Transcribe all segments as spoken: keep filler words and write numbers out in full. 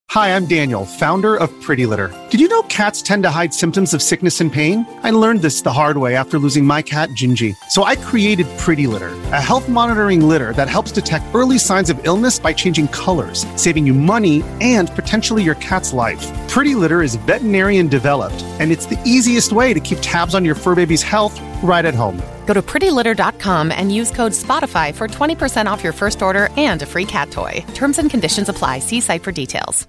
Hi, I'm Daniel, founder of Pretty Litter. Did you know cats tend to hide symptoms of sickness and pain? I learned this the hard way after losing my cat, Gingy. So I created Pretty Litter, a health monitoring litter that helps detect early signs of illness by changing colors, saving you money and potentially your cat's life. Pretty Litter is veterinarian developed, and it's the easiest way to keep tabs on your fur baby's health right at home. Go to pretty litter dot com and use code SPOTIFY for twenty percent off your first order and a free cat toy. Terms and conditions apply. See site for details.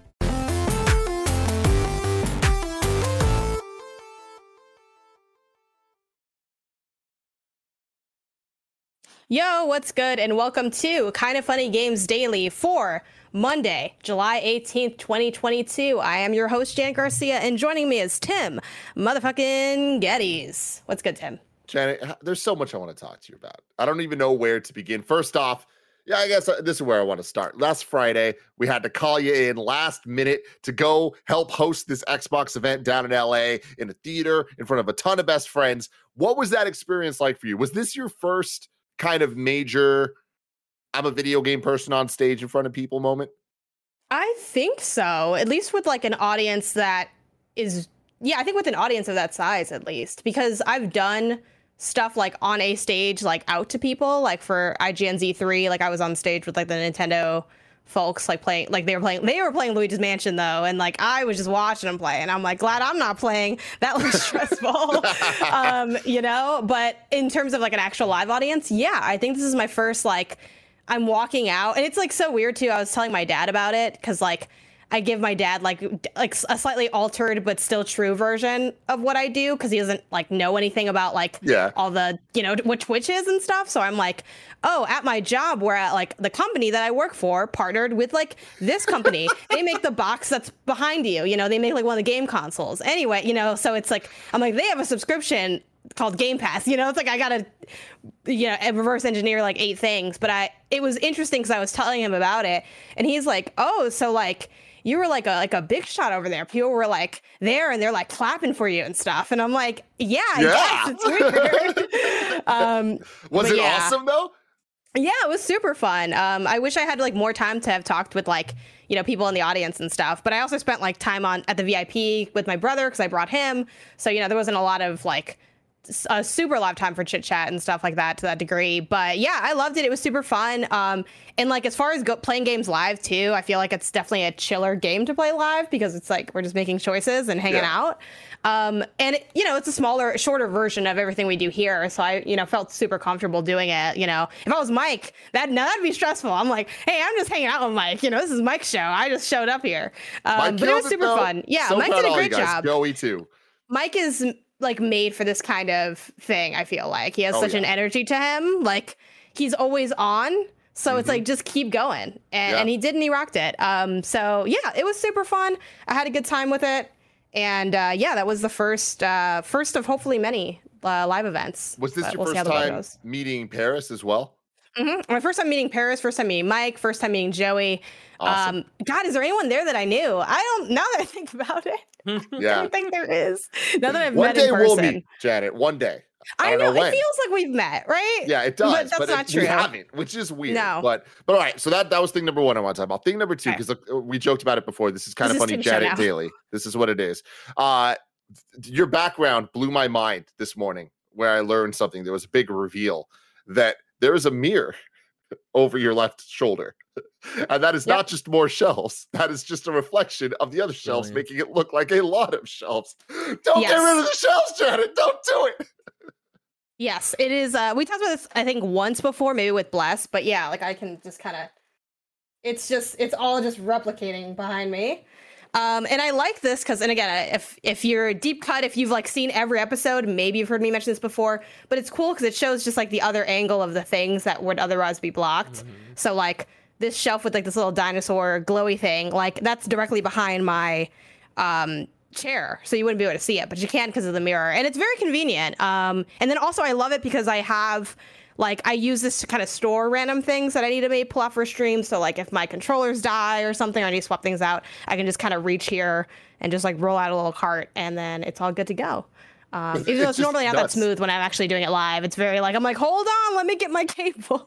Yo, what's good? And welcome to Kind of Funny Games Daily for Monday, July eighteenth, twenty twenty-two. I am your host, Jan Garcia, and joining me is Tim motherfucking Geddes. What's good, Tim? Janet, there's so much I want to talk to you about. I don't even know where to begin. First off, yeah, I guess this is where I want to start. Last Friday, we had to call you in last minute to go help host this Xbox event down in L A in a theater in front of a ton of best friends. What was that experience like for you? Was this your first kind of major, I'm a video game person on stage in front of people moment? I think so, at least with like an audience that is, yeah, I think with an audience of that size, at least, because I've done stuff like on a stage, like out to people, like for I G N Z three, like I was on stage with like the Nintendo folks, like playing, like they were playing, they were playing Luigi's Mansion though, and like I was just watching them play, and I'm like, glad I'm not playing. That looks stressful, um, you know. But in terms of like an actual live audience, yeah, I think this is my first like I'm walking out, and it's like so weird too. I was telling my dad about it because like I give my dad like like a slightly altered but still true version of what I do because he doesn't like know anything about like yeah. all the, you know, what Twitch is and stuff. So I'm like, oh, at my job, where at like the company that I work for partnered with like this company. They make the box that's behind you. You know, they make like one of the game consoles. Anyway, you know, so it's like I'm like they have a subscription called Game Pass. You know, it's like I gotta, you know, reverse engineer like eight things. But I it was interesting because I was telling him about it, and he's like, oh, so like. You were like a like a big shot over there. People were like there and they're like clapping for you and stuff. And I'm like, yeah, I yeah. guess it's weird. um, was it yeah. awesome though? Yeah, it was super fun. Um, I wish I had like more time to have talked with like, you know, people in the audience and stuff. But I also spent like time on at the V I P with my brother because I brought him. So, you know, there wasn't a lot of like a super live time for chit chat and stuff like that to that degree. But yeah, I loved it. It was super fun. Um, and like as far as go- playing games live too, I feel like it's definitely a chiller game to play live because it's like we're just making choices and hanging yeah. out. Um, and it, you know, it's a smaller, shorter version of everything we do here. So I, you know, felt super comfortable doing it. You know, if I was Mike, that now that'd be stressful. I'm like, hey, I'm just hanging out with Mike. You know, this is Mike's show. I just showed up here. Um, but it was super it, fun. Yeah, so Mike did a great job. Joey too. Mike is like made for this kind of thing. I feel like he has oh, such yeah. an energy to him. Like he's always on. So mm-hmm. it's like, just keep going. And, yeah. and he did, and he rocked it. Um, so yeah, it was super fun. I had a good time with it. And uh, yeah, that was the first, uh, first of hopefully many uh, live events. Was this but your we'll first time meeting Paris as well? Mm-hmm. My first time meeting Paris, first time meeting Mike, first time meeting Joey. Awesome. Um, God, is there anyone there that I knew? I don't, now that I think about it, yeah. I don't think there is. Now that I've One met day in person. we'll meet, Janet, one day. I, I know, know it feels like we've met, right? Yeah, it does. But that's but not it, true. We haven't, which is weird. No. But but all right, so that, that was thing number one I want to talk about. Thing number two, because okay. we joked about it before. This is kind this of funny, Janet Daily. This is what it is. Uh, your background blew my mind this morning where I learned something. There was a big reveal that there is a mirror over your left shoulder. And that is yep. not just more shelves. That is just a reflection of the other shelves, Brilliant. making it look like a lot of shelves. Don't yes. get rid of the shelves, Janet. Don't do it. Yes, it is. Uh, we talked about this, I think, once before, maybe with Bless. But yeah, like I can just kind of, it's just, it's all just replicating behind me. Um, and I like this because, and again, if if you're a deep cut, if you've like seen every episode, maybe you've heard me mention this before, but it's cool because it shows just like the other angle of the things that would otherwise be blocked. Mm-hmm. So like this shelf with like this little dinosaur glowy thing, like that's directly behind my um, chair. So you wouldn't be able to see it, but you can because of the mirror. And it's very convenient. Um, and then also I love it because I have like I use this to kind of store random things that I need to maybe pull off for stream. So like if my controllers die or something, or I need to swap things out, I can just kind of reach here and just like roll out a little cart and then it's all good to go. Um, even though it's, it's normally not nuts. that smooth when I'm actually doing it live. It's very like, I'm like, hold on, let me get my cable.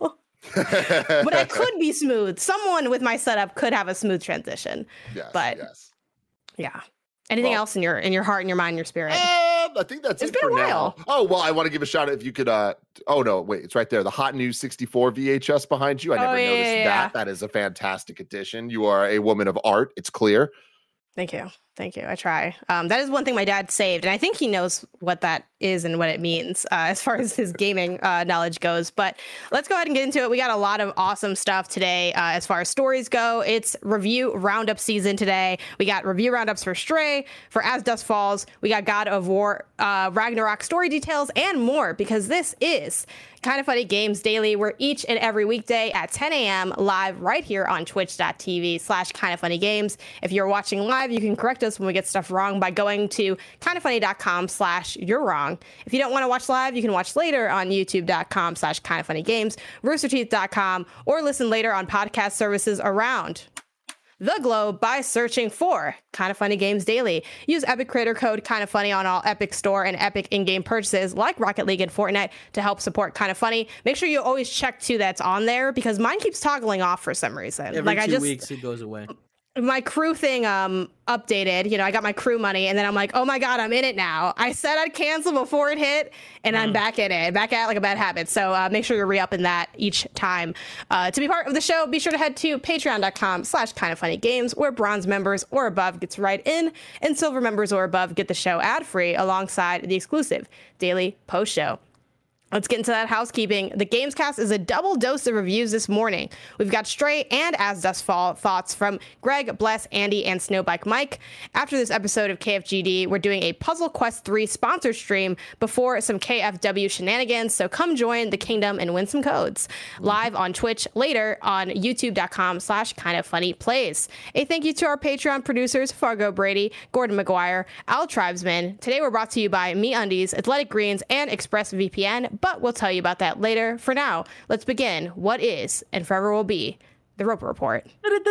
but I could be smooth. Someone with my setup could have a smooth transition. Yes, but yes. yeah. Anything well, else in your in your heart and your mind, and your spirit? Uh, I think that's it's it been for a while. now. Oh well, I want to give a shout out if you could. Uh, oh no, wait, it's right there. The Hot News sixty-four V H S behind you. I never oh, yeah, noticed yeah, that. Yeah. That is a fantastic addition. You are a woman of art. It's clear. Thank you. Thank you. I try. Um, that is one thing my dad saved, and I think he knows what that is and what it means uh, as far as his gaming uh, knowledge goes. But let's go ahead and get into it. We got a lot of awesome stuff today uh, as far as stories go. It's review roundup season today. We got review roundups for Stray, for As Dusk Falls. We got God of War, uh, Ragnarok story details, and more, because this is Kind of Funny Games Daily. We're each and every weekday at ten a.m. live right here on twitch.tv slash kind of funny games. If you're watching live, you can correct us when we get stuff wrong by going to kindoffunny.com slash you're wrong. If you don't want to watch live, you can watch later on youtube.com slash kind of funny games, rooster teeth dot com, or listen later on podcast services around the globe by searching for Kind of Funny Games Daily. Use Epic creator code Kind of Funny on all Epic Store and Epic in-game purchases like Rocket League and Fortnite to help support Kind of Funny. Make sure you always check too that's on there, because mine keeps toggling off for some reason. Every like two I just, weeks it goes away. My crew thing um updated, you know, I got my crew money, and then I'm like, oh my god, I'm in it now. I said I'd cancel before it hit, and mm. I'm back in it, back at like a bad habit. So uh, make sure you're re-upping that each time. Uh, to be part of the show, be sure to head to patreon.com slash kind of funny games, where bronze members or above gets right in, and silver members or above get the show ad-free alongside the exclusive daily post show. Let's get into that housekeeping. The Gamescast is a double dose of reviews this morning. We've got Stray and As Dusk Fall thoughts from Greg, Bless, Andy, and Snowbike Mike. After this episode of K F G D, we're doing a Puzzle Quest three sponsor stream before some K F W shenanigans, so come join the kingdom and win some codes. Live on Twitch later on youtube.com slash kind of funny plays. A thank you to our Patreon producers, Fargo Brady, Gordon McGuire, Al Tribesman. Today we're brought to you by MeUndies, Athletic Greens, and ExpressVPN, but we'll tell you about that later. For now, let's begin what is and forever will be the Roper Report.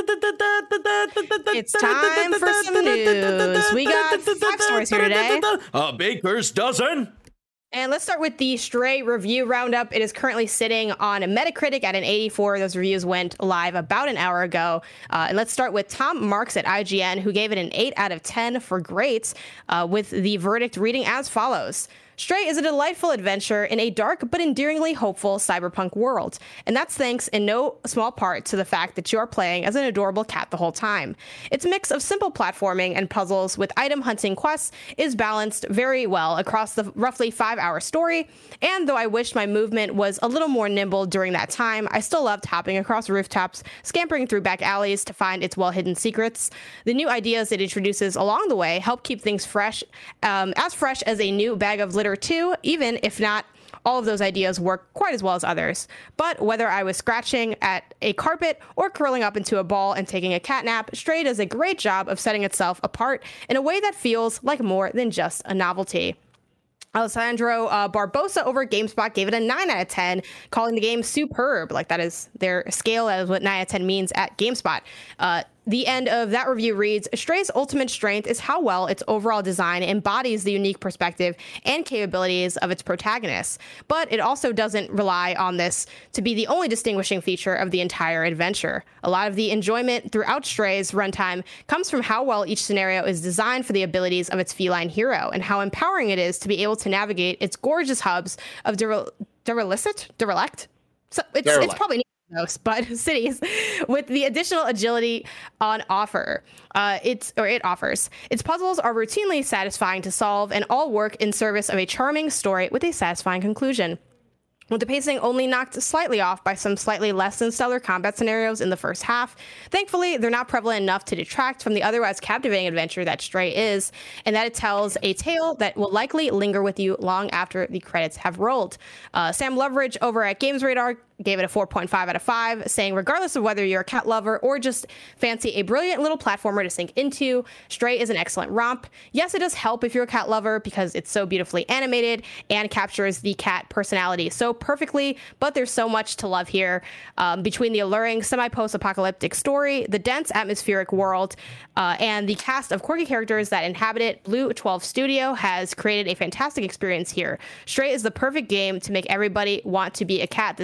It's time for some news. We got five stories here today. A baker's dozen. And let's start with the Stray review roundup. It is currently sitting on a Metacritic at an eighty-four. Those reviews went live about an hour ago. Uh, and let's start with Tom Marks at I G N, who gave it an eight out of ten for great, uh, with the verdict reading as follows. Stray is a delightful adventure in a dark but endearingly hopeful cyberpunk world, and that's thanks in no small part to the fact that you're playing as an adorable cat the whole time. Its mix of simple platforming and puzzles with item hunting quests is balanced very well across the roughly five-hour story, and though I wished my movement was a little more nimble during that time, I still loved hopping across rooftops, scampering through back alleys to find its well-hidden secrets. The new ideas it introduces along the way help keep things fresh, um, as fresh as a new bag of litter too, even if not all of those ideas work quite as well as others. But whether I was scratching at a carpet or curling up into a ball and taking a cat nap, Stray does a great job of setting itself apart in a way that feels like more than just a novelty. Alessandro uh, Barbosa over at GameSpot gave it a nine out of ten, calling the game superb. Like, that is their scale, that is what nine out of ten means at GameSpot. Uh, The end of that review reads, Stray's ultimate strength is how well its overall design embodies the unique perspective and capabilities of its protagonists, but it also doesn't rely on this to be the only distinguishing feature of the entire adventure. A lot of the enjoyment throughout Stray's runtime comes from how well each scenario is designed for the abilities of its feline hero, and how empowering it is to be able to navigate its gorgeous hubs of Derelict? Derelict? So it's, it's probably most, but cities with the additional agility on offer. Uh, it's or it offers. Its puzzles are routinely satisfying to solve and all work in service of a charming story with a satisfying conclusion. With the pacing only knocked slightly off by some slightly less than stellar combat scenarios in the first half, thankfully, they're not prevalent enough to detract from the otherwise captivating adventure that Stray is, and that it tells a tale that will likely linger with you long after the credits have rolled. Uh, Sam Loveridge over at Games Radar gave it a four point five out of five, saying regardless of whether you're a cat lover or just fancy a brilliant little platformer to sink into, Stray is an excellent romp. Yes, it does help if you're a cat lover because it's so beautifully animated and captures the cat personality so perfectly, but there's so much to love here. Um, between the alluring semi-post-apocalyptic story, the dense atmospheric world, uh, and the cast of quirky characters that inhabit it, Blue twelve Studio has created a fantastic experience here. Stray is the perfect game to make everybody want to be a cat this summer,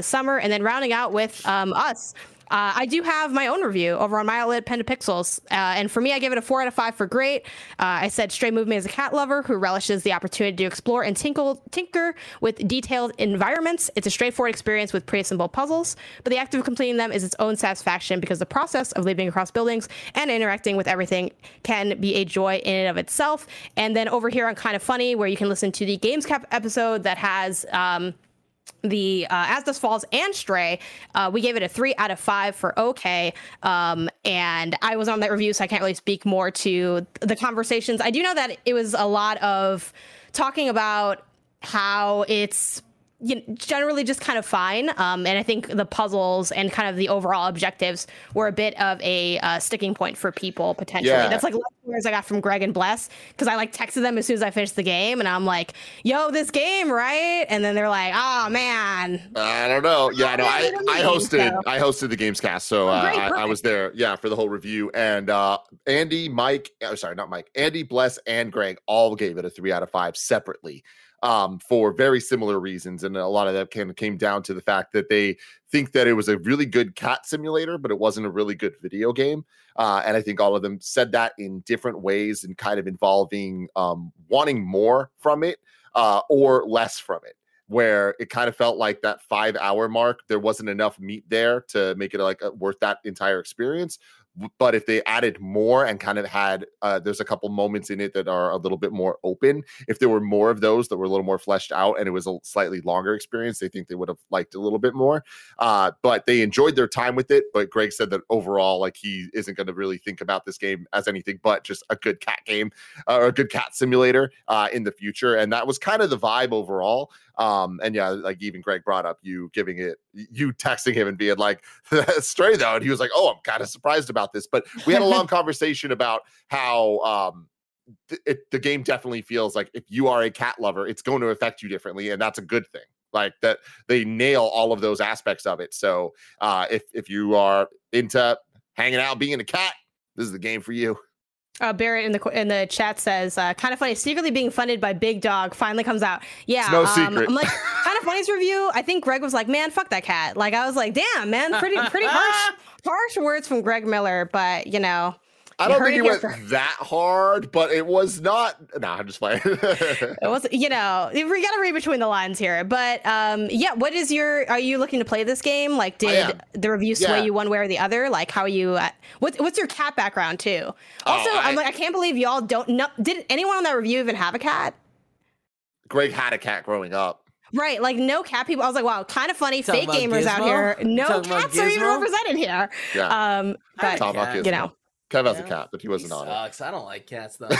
and then rounding out with um, us. Uh, I do have my own review over on my outlet, Pen to Pixels. Uh, and for me, I give it a four out of five for great. Uh, I said Stray moved me as a cat lover who relishes the opportunity to explore and tinkle, tinker with detailed environments. It's a straightforward experience with pretty simple puzzles, but the act of completing them is its own satisfaction because the process of leaping across buildings and interacting with everything can be a joy in and of itself. And then over here on Kind of Funny, where you can listen to the Gamescap episode that has... Um, the uh, As Dusk Falls and Stray, uh, we gave it a three out of five for okay. Um, and I was on that review, so I can't really speak more to the conversations. I do know that it was a lot of talking about how it's you know, generally just kind of fine. Um, and I think the puzzles and kind of the overall objectives were a bit of a uh, sticking point for people potentially. Yeah. That's like letters I got from Greg and Bless, because I like texted them as soon as I finished the game, and I'm like, yo, this game, right? And then they're like, oh man. I don't know. Yeah, no, I, I hosted So- I hosted the Gamescast, so uh, Oh, great, I, I perfect. was there, yeah, for the whole review. And uh, Andy, Mike, oh, sorry, not Mike, Andy, Bless, and Greg all gave it a three out of five separately, um, for very similar reasons. And a lot of that kind of came down to the fact that they think that it was a really good cat simulator, but it wasn't a really good video game. Uh, and I think all of them said that in different ways and kind of involving um, wanting more from it uh, or less from it, where it kind of felt like that five hour mark, there wasn't enough meat there to make it like a, worth that entire experience. But if they added more and kind of had, uh, there's a couple moments in it that are a little bit more open. If there were more of those that were a little more fleshed out and it was a slightly longer experience, they think they would have liked it a little bit more. Uh, but they enjoyed their time with it. But Greg said that overall, like he isn't going to really think about this game as anything but just a good cat game uh, or a good cat simulator uh, in the future. And that was kind of the vibe overall. Um, and yeah, like even Greg brought up you giving it, you texting him and being like, Stray though. And he was like, oh, I'm kind of surprised about this. But we had a long conversation about how um, th- it, the game definitely feels like if you are a cat lover, it's going to affect you differently. And that's a good thing. Like that they nail all of those aspects of it. So uh, if, if you are into hanging out, being a cat, this is the game for you. Uh, Barrett in the in the chat says, uh, kind of funny, secretly being funded by Big Dog finally comes out. Yeah, It's no um, secret. I'm like, kind of funny's review. I think Greg was like, man, fuck that cat. Like, I was like, damn, man, pretty pretty harsh harsh words from Greg Miller. But you know, I you don't heard think it it here went first. that hard, but it was not. No, I'm just playing. It was, you know, we got to read between the lines here. But um, yeah, what is your? Are you looking to play this game? Like, did am. the review sway Yeah. you one way or the other? Like, how are you? Uh, what's what's your cat background too? Also, Oh, I- I'm like, I can't believe y'all don't know. Did anyone on that review even have a cat? Greg had a cat growing up. Right, like no cat people. I was like, wow, kind of funny. Talking Fake about gamers out Gizmo? here. You No talking about cats are even Gizmo? represented here. Yeah. Um, I but Talk about cat. Gizmo. you know, Kev has a Yeah. cat, but he wasn't He on it. sucks. I don't like cats though.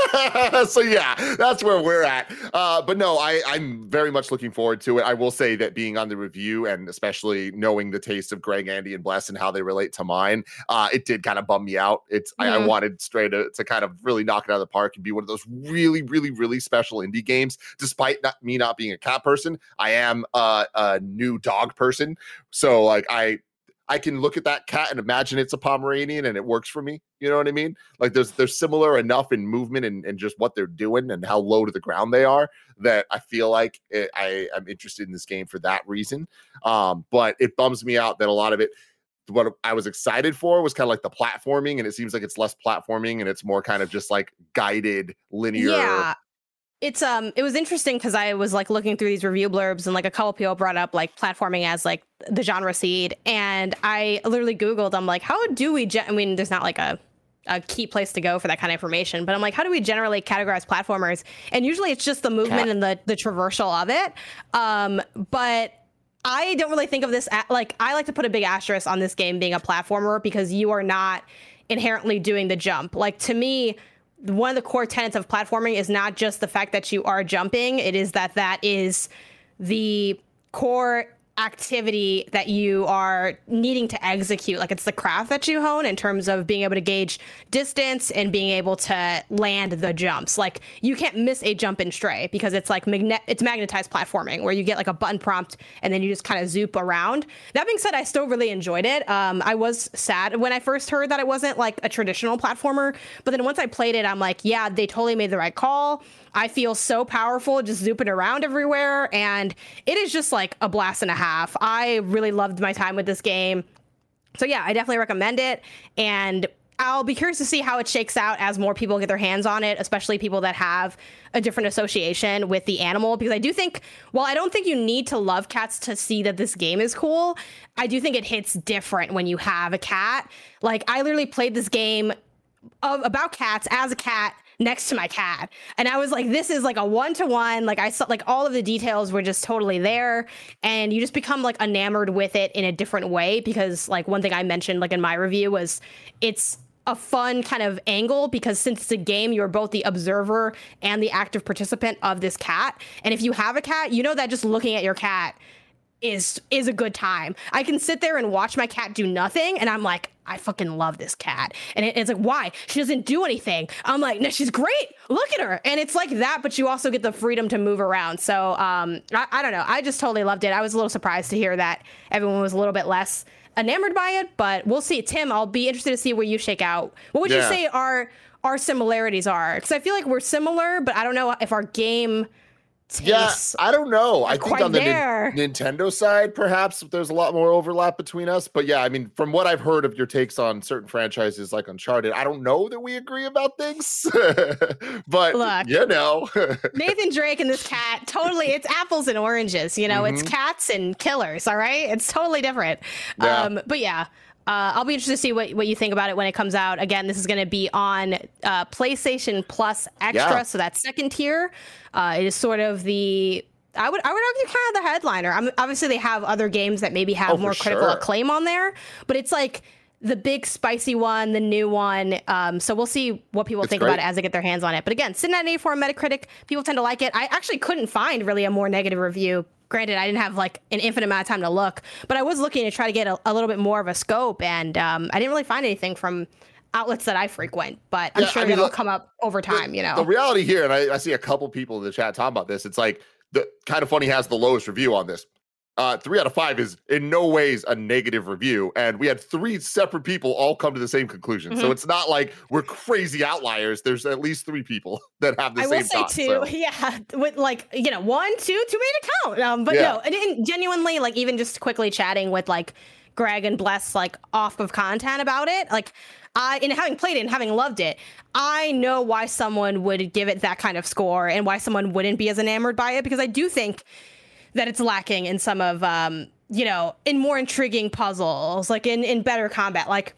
So yeah, that's where we're at. Uh, but no, I, I'm very much looking forward to it. I will say that being on the review and especially knowing the taste of Greg, Andy, and Bless and how they relate to mine, uh, it did kind of bum me out. It's I, I Mhm. wanted Stray to, to kind of really knock it out of the park and be one of those really, really, really special indie games. Despite not, me not being a cat person, I am a, a new dog person. So like I. I can look at that cat and imagine it's a Pomeranian and it works for me. You know what I mean? Like there's they're similar enough in movement and, and just what they're doing and how low to the ground they are that I feel like it, I am interested in this game for that reason. Um, but it bums me out that a lot of it, what I was excited for was kind of like the platforming, and it seems like it's less platforming and it's more kind of just like guided linear. yeah. It's um, it was interesting because I was like looking through these review blurbs and like a couple people brought up like platforming as like the genre seed, and I literally Googled. I'm like, how do we? Gen- I mean, there's not like a a key place to go for that kind of information, but I'm like, how do we generally categorize platformers? And usually it's just the movement Cat. and the the traversal of it. Um, but I don't really think of this a- like I like to put a big asterisk on this game being a platformer because you are not inherently doing the jump. Like to me, one of the core tenets of platforming is not just the fact that you are jumping. It is that that is the core activity that you are needing to execute. Like it's the craft that you hone in terms of being able to gauge distance and being able to land the jumps. Like you can't miss a jump in Stray because it's like magne- it's magnetized platforming where you get like a button prompt and then you just kind of zoop around. That being said, I still really enjoyed it. Um, I was sad when I first heard that it wasn't like a traditional platformer, but then once I played it, I'm like, yeah, they totally made the right call. I feel so powerful just zooping around everywhere, and it is just like a blast and a half. half. I really loved my time with this game. So yeah, I definitely recommend it. And I'll be curious to see how it shakes out as more people get their hands on it, especially people that have a different association with the animal. Because I do think, while I don't think you need to love cats to see that this game is cool, I do think it hits different when you have a cat. Like, I literally played this game of, about cats as a cat next to my cat. And I was like, this is like a one-to-one. Like, I saw, like, all of the details were just totally there. And you just become, like, enamored with it in a different way. Because, like, one thing I mentioned, like, in my review was it's a fun kind of angle, because since it's a game, you're both the observer and the active participant of this cat. And if you have a cat, you know that just looking at your cat is is a good time. I can sit there and watch my cat do nothing, and I'm like, I fucking love this cat. And it, it's like, why? She doesn't do anything. I'm like, no, she's great. Look at her. And it's like that, but you also get the freedom to move around. So um, I, I don't know. I just totally loved it. I was a little surprised to hear that everyone was a little bit less enamored by it, but we'll see. Tim, I'll be interested to see where you shake out. What would yeah. you say our our similarities are? Because I feel like we're similar, but I don't know if our game tastes. Yeah, I don't know. I think on the nin- Nintendo side, perhaps there's a lot more overlap between us. But yeah, I mean, from what I've heard of your takes on certain franchises like Uncharted, I don't know that we agree about things. But look, you know, Nathan Drake and this cat, totally, it's apples and oranges. You know, mm-hmm. it's cats and killers. All right, it's totally different. Yeah. Um, but yeah. Uh, I'll be interested to see what, what you think about it when it comes out. Again, this is going to be on uh, PlayStation Plus Extra, yeah. so that second tier. Uh, it is sort of the, I would I would argue, kind of the headliner. I'm, obviously, they have other games that maybe have oh, more critical sure. acclaim on there, but it's like the big spicy one, the new one. Um, so we'll see what people it's think great. about it as they get their hands on it. But again, sitting at an eighty-four on Metacritic, people tend to like it. I actually couldn't find really a more negative review. Granted, I didn't have like an infinite amount of time to look, but I was looking to try to get a, a little bit more of a scope, and um, I didn't really find anything from outlets that I frequent, but I'm yeah, sure I mean, it'll look, come up over time, the, you know. The reality here, and I, I see a couple people in the chat talking about this, it's like, the Kind of Funny has the lowest review on this. Uh, three out of five is in no ways a negative review. And we had three separate people all come to the same conclusion. Mm-hmm. So it's not like we're crazy outliers. There's at least three people that have the I same will say thought, two, so. yeah, with like, you know, one, two, too many to count. Um, but yeah. no, and, and genuinely, like, even just quickly chatting with like Greg and Bless, like off of content about it, like I, and having played it and having loved it, I know why someone would give it that kind of score and why someone wouldn't be as enamored by it, because I do think that it's lacking in some of, um, you know, in more intriguing puzzles, like in, in better combat. Like,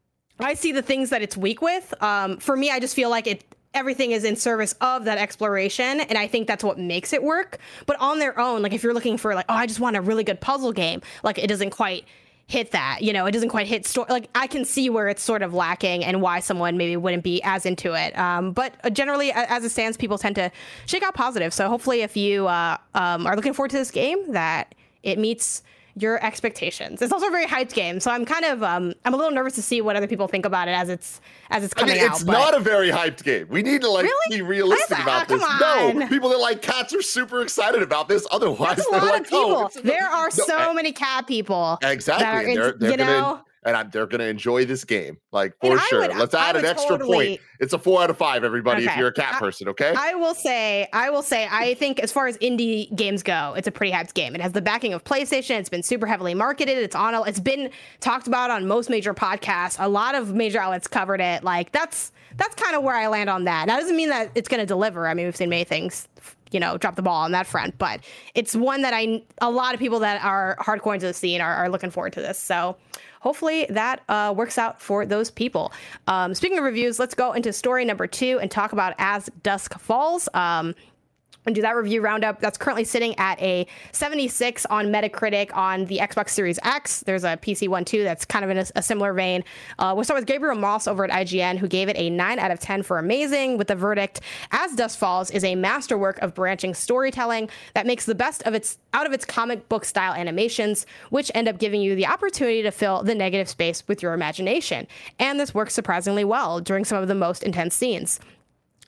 I see the things that it's weak with. Um, for me, I just feel like it everything is in service of that exploration, and I think that's what makes it work. But on their own, like if you're looking for like, oh, I just want a really good puzzle game, like it doesn't quite hit that, you know, it doesn't quite hit story. Like I can see where it's sort of lacking and why someone maybe wouldn't be as into it. Um, but generally, as it stands, people tend to shake out positive. So hopefully, if you uh, um, are looking forward to this game, that it meets your expectations. It's also a very hyped game, so I'm kind of um, I'm a little nervous to see what other people think about it as it's as it's coming I mean, it's out. It's not but... a very hyped game. We need to like really? be realistic I, about uh, this. on. No, people that like cats are super excited about this. Otherwise, That's a they're lot like, of people. oh, there are no, so I, many cat people. Exactly, that are and they're, they're you gonna. know? And I'm, they're going to enjoy this game, like, for And sure. would, Let's add an extra totally... point. It's a four out of five, everybody, okay. if you're a cat I, person, okay? I will say, I will say, I think as far as indie games go, it's a pretty hyped game. It has the backing of PlayStation. It's been super heavily marketed. It's on. It's been talked about on most major podcasts. A lot of major outlets covered it. Like, that's that's kind of where I land on that. That doesn't mean that it's going to deliver. I mean, we've seen many things, you know, drop the ball on that front, but it's one that I, a lot of people that are hardcore into the scene are, are looking forward to this. So hopefully that uh, works out for those people. Um, speaking of reviews, let's go into story number two and talk about As Dusk Falls. Um, and do that review roundup. That's currently sitting at a seventy-six on Metacritic on the Xbox Series X. There's a P C one too that's kind of in a, a similar vein. Uh, we'll start with Gabriel Moss over at I G N, who gave it a nine out of ten for amazing, with the verdict: As Dusk Falls is a masterwork of branching storytelling that makes the best of its out of its comic book style animations, which end up giving you the opportunity to fill the negative space with your imagination. And this works surprisingly well during some of the most intense scenes.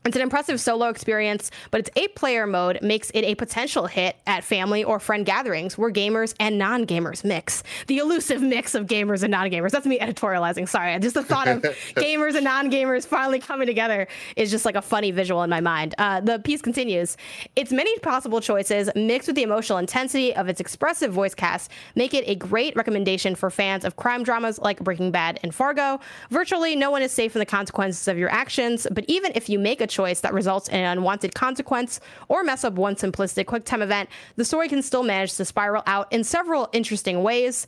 It's an impressive solo experience, but its eight-player mode makes it a potential hit at family or friend gatherings where gamers and non-gamers mix. The elusive mix of gamers and non-gamers. That's me editorializing. Sorry. Just the thought of gamers and non-gamers finally coming together is just like a funny visual in my mind. Uh, the piece continues. Its many possible choices, mixed with the emotional intensity of its expressive voice cast, make it a great recommendation for fans of crime dramas like Breaking Bad and Fargo. Virtually no one is safe from the consequences of your actions, but even if you make a choice that results in an unwanted consequence or mess up one simplistic QuickTime event, the story can still manage to spiral out in several interesting ways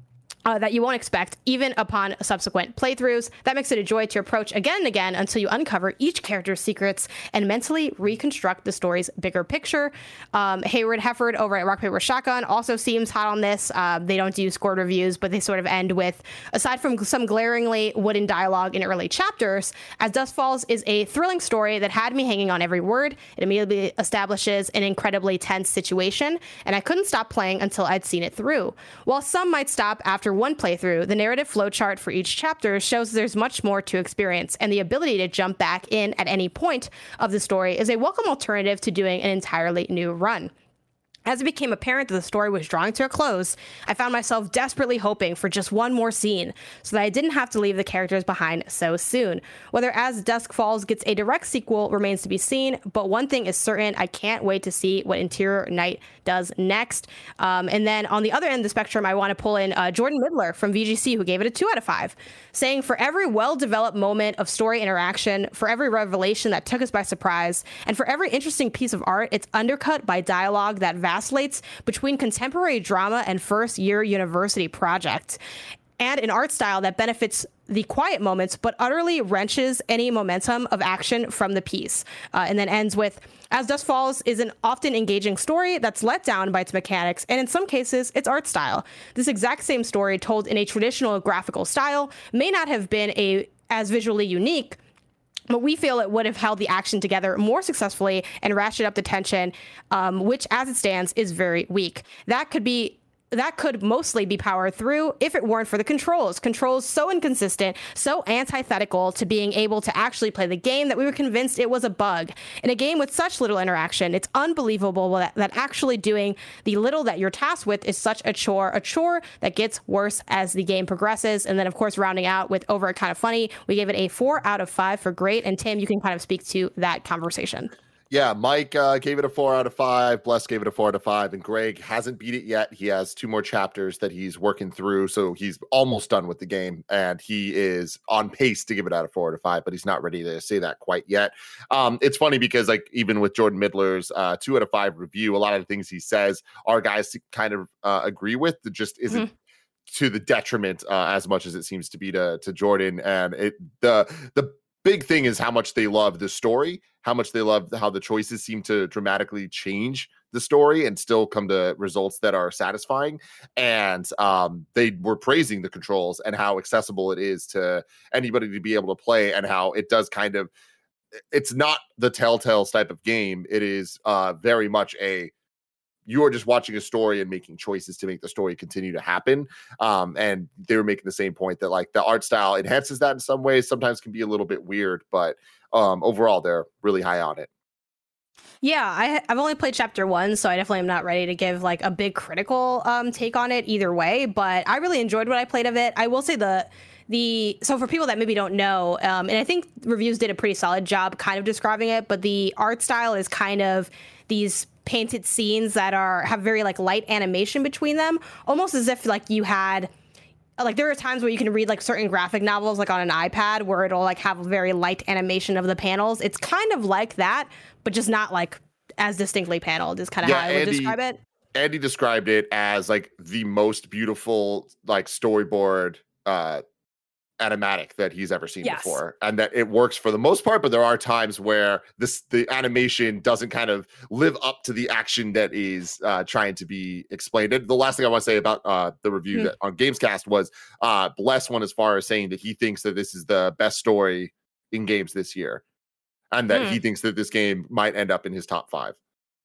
Uh, that you won't expect, even upon subsequent playthroughs. That makes it a joy to approach again and again until you uncover each character's secrets and mentally reconstruct the story's bigger picture. Um, Hayward Hefford over at Rock Paper Shotgun also seems hot on this. Uh, they don't do scored reviews, but they sort of end with, aside from some glaringly wooden dialogue in early chapters, As Dusk Falls is a thrilling story that had me hanging on every word. It immediately establishes an incredibly tense situation, and I couldn't stop playing until I'd seen it through. While some might stop after one playthrough, the narrative flowchart for each chapter shows there's much more to experience, and the ability to jump back in at any point of the story is a welcome alternative to doing an entirely new run. As it became apparent that the story was drawing to a close, I found myself desperately hoping for just one more scene so that I didn't have to leave the characters behind so soon. Whether As Dusk Falls gets a direct sequel remains to be seen, but one thing is certain, I can't wait to see what Interior Night does next. Um, and then on the other end of the spectrum, I want to pull in uh, Jordan Midler from V G C, who gave it a two out of five, saying, for every well-developed moment of story interaction, for every revelation that took us by surprise, and for every interesting piece of art, it's undercut by dialogue that vacillates between contemporary drama and first-year university project, and an art style that benefits the quiet moments but utterly wrenches any momentum of action from the piece. Uh, and then ends with, As Dusk Falls is an often engaging story that's let down by its mechanics, and in some cases, its art style. This exact same story told in a traditional graphical style may not have been a as visually unique, but we feel it would have held the action together more successfully and ratcheted up the tension, um, which, as it stands, is very weak. That could be That could mostly be powered through if it weren't for the controls. Controls so inconsistent, so antithetical to being able to actually play the game that we were convinced it was a bug. In a game with such little interaction, it's unbelievable that, that actually doing the little that you're tasked with is such a chore, a chore that gets worse as the game progresses. And then, of course, rounding out with Over Kind of Funny, we gave it a four out of five for great. And Tim, you can kind of speak to that conversation. Yeah, Mike uh, gave it a four out of five. Bless gave it a four out of five, and Greg hasn't beat it yet. He has two more chapters that he's working through, so he's almost done with the game, and he is on pace to give it out of four out of five, but he's not ready to say that quite yet. Um, it's funny because, like, even with Jordan Midler's uh, two out of five review, a lot of the things he says our guys kind of uh, agree with. That just isn't mm-hmm. to the detriment uh, as much as it seems to be to to Jordan, and it the the. big thing is how much they love the story, how much they love how the choices seem to dramatically change the story and still come to results that are satisfying. And um, they were praising the controls and how accessible it is to anybody to be able to play, and how it does kind of, it's not the Telltale type of game. It is uh, very much a, you are just watching a story and making choices to make the story continue to happen. Um, and they were making the same point that, like, the art style enhances that in some ways, sometimes can be a little bit weird, but um, overall they're really high on it. Yeah, I, I've only played chapter one, so I definitely am not ready to give like a big critical um, take on it either way, but I really enjoyed what I played of it. I will say the The so for people that maybe don't know, um, and I think reviews did a pretty solid job kind of describing it, but the art style is kind of these painted scenes that are have very like light animation between them, almost as if like you had like there are times where you can read like certain graphic novels like on an iPad where it'll like have a very light animation of the panels. It's kind of like that, but just not like as distinctly paneled is kind of yeah, how I would Andy, describe it. Andy described it as like the most beautiful like storyboard uh animatic that he's ever seen yes. before, and that it works for the most part, but there are times where this the animation doesn't kind of live up to the action that is uh trying to be explained. And the last thing I want to say about uh the review mm. that on Gamescast was uh Bless one as far as saying that he thinks that this is the best story in games this year, and that mm. he thinks that this game might end up in his top five.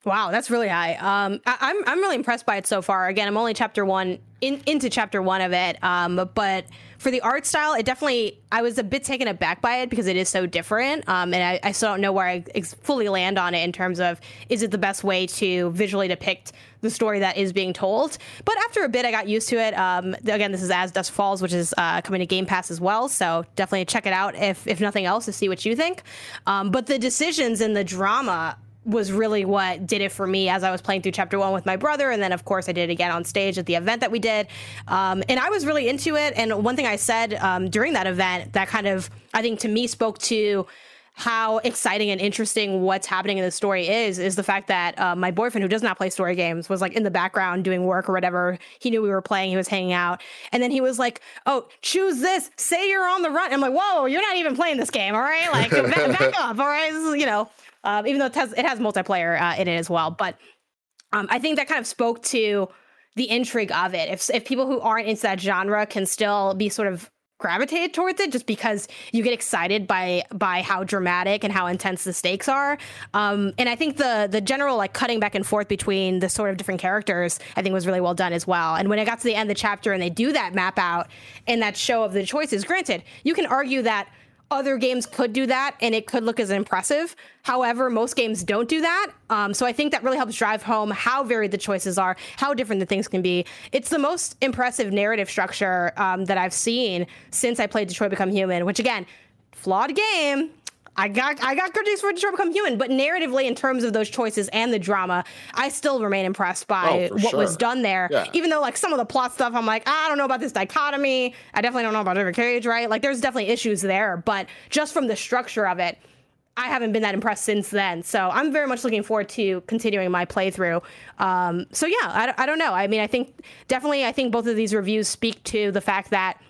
Wow, that's really high. Um, I, I'm I'm really impressed by it so far. Again, I'm only chapter one in into chapter one of it. Um, but for the art style, it definitely I was a bit taken aback by it because it is so different. Um, and I, I still don't know where I ex- fully land on it in terms of is it the best way to visually depict the story that is being told. But after a bit, I got used to it. Um, again, this is As Dusk Falls, which is uh, coming to Game Pass as well. So definitely check it out if if nothing else to see what you think. Um, but the decisions and the drama was really what did it for me as I was playing through chapter one with my brother. And then, of course, I did it again on stage at the event that we did. Um, and I was really into it. And one thing I said um, during that event that kind of, I think, to me spoke to how exciting and interesting what's happening in the story is, is the fact that uh, my boyfriend, who does not play story games, was like in the background doing work or whatever. He knew we were playing. He was hanging out. And then he was like, oh, choose this. Say you're on the run. I'm like, whoa, you're not even playing this game. All right. Like, back, back up. All right. This is, you know, Um, even though it has, it has multiplayer uh, in it as well. But um, I think that kind of spoke to the intrigue of it. If if people who aren't into that genre can still be sort of gravitated towards it just because you get excited by by how dramatic and how intense the stakes are. Um, and I think the the general like cutting back and forth between the sort of different characters, I think was really well done as well. And when I got to the end of the chapter and they do that map out and that show of the choices, granted, you can argue that other games could do that and it could look as impressive. However, most games don't do that. Um, so I think that really helps drive home how varied the choices are, how different the things can be. It's the most impressive narrative structure um, that I've seen since I played Detroit Become Human, which again, flawed game. I got I got critiques for Detroit Become Human, but narratively, in terms of those choices and the drama, I still remain impressed by oh, what sure. was done there. Yeah. Even though, like, some of the plot stuff, I'm like, I don't know about this dichotomy. I definitely don't know about River Cage, right? Like, there's definitely issues there, but just from the structure of it, I haven't been that impressed since then. So I'm very much looking forward to continuing my playthrough. Um, so yeah, I, I don't know. I mean, I think definitely, I think both of these reviews speak to the fact that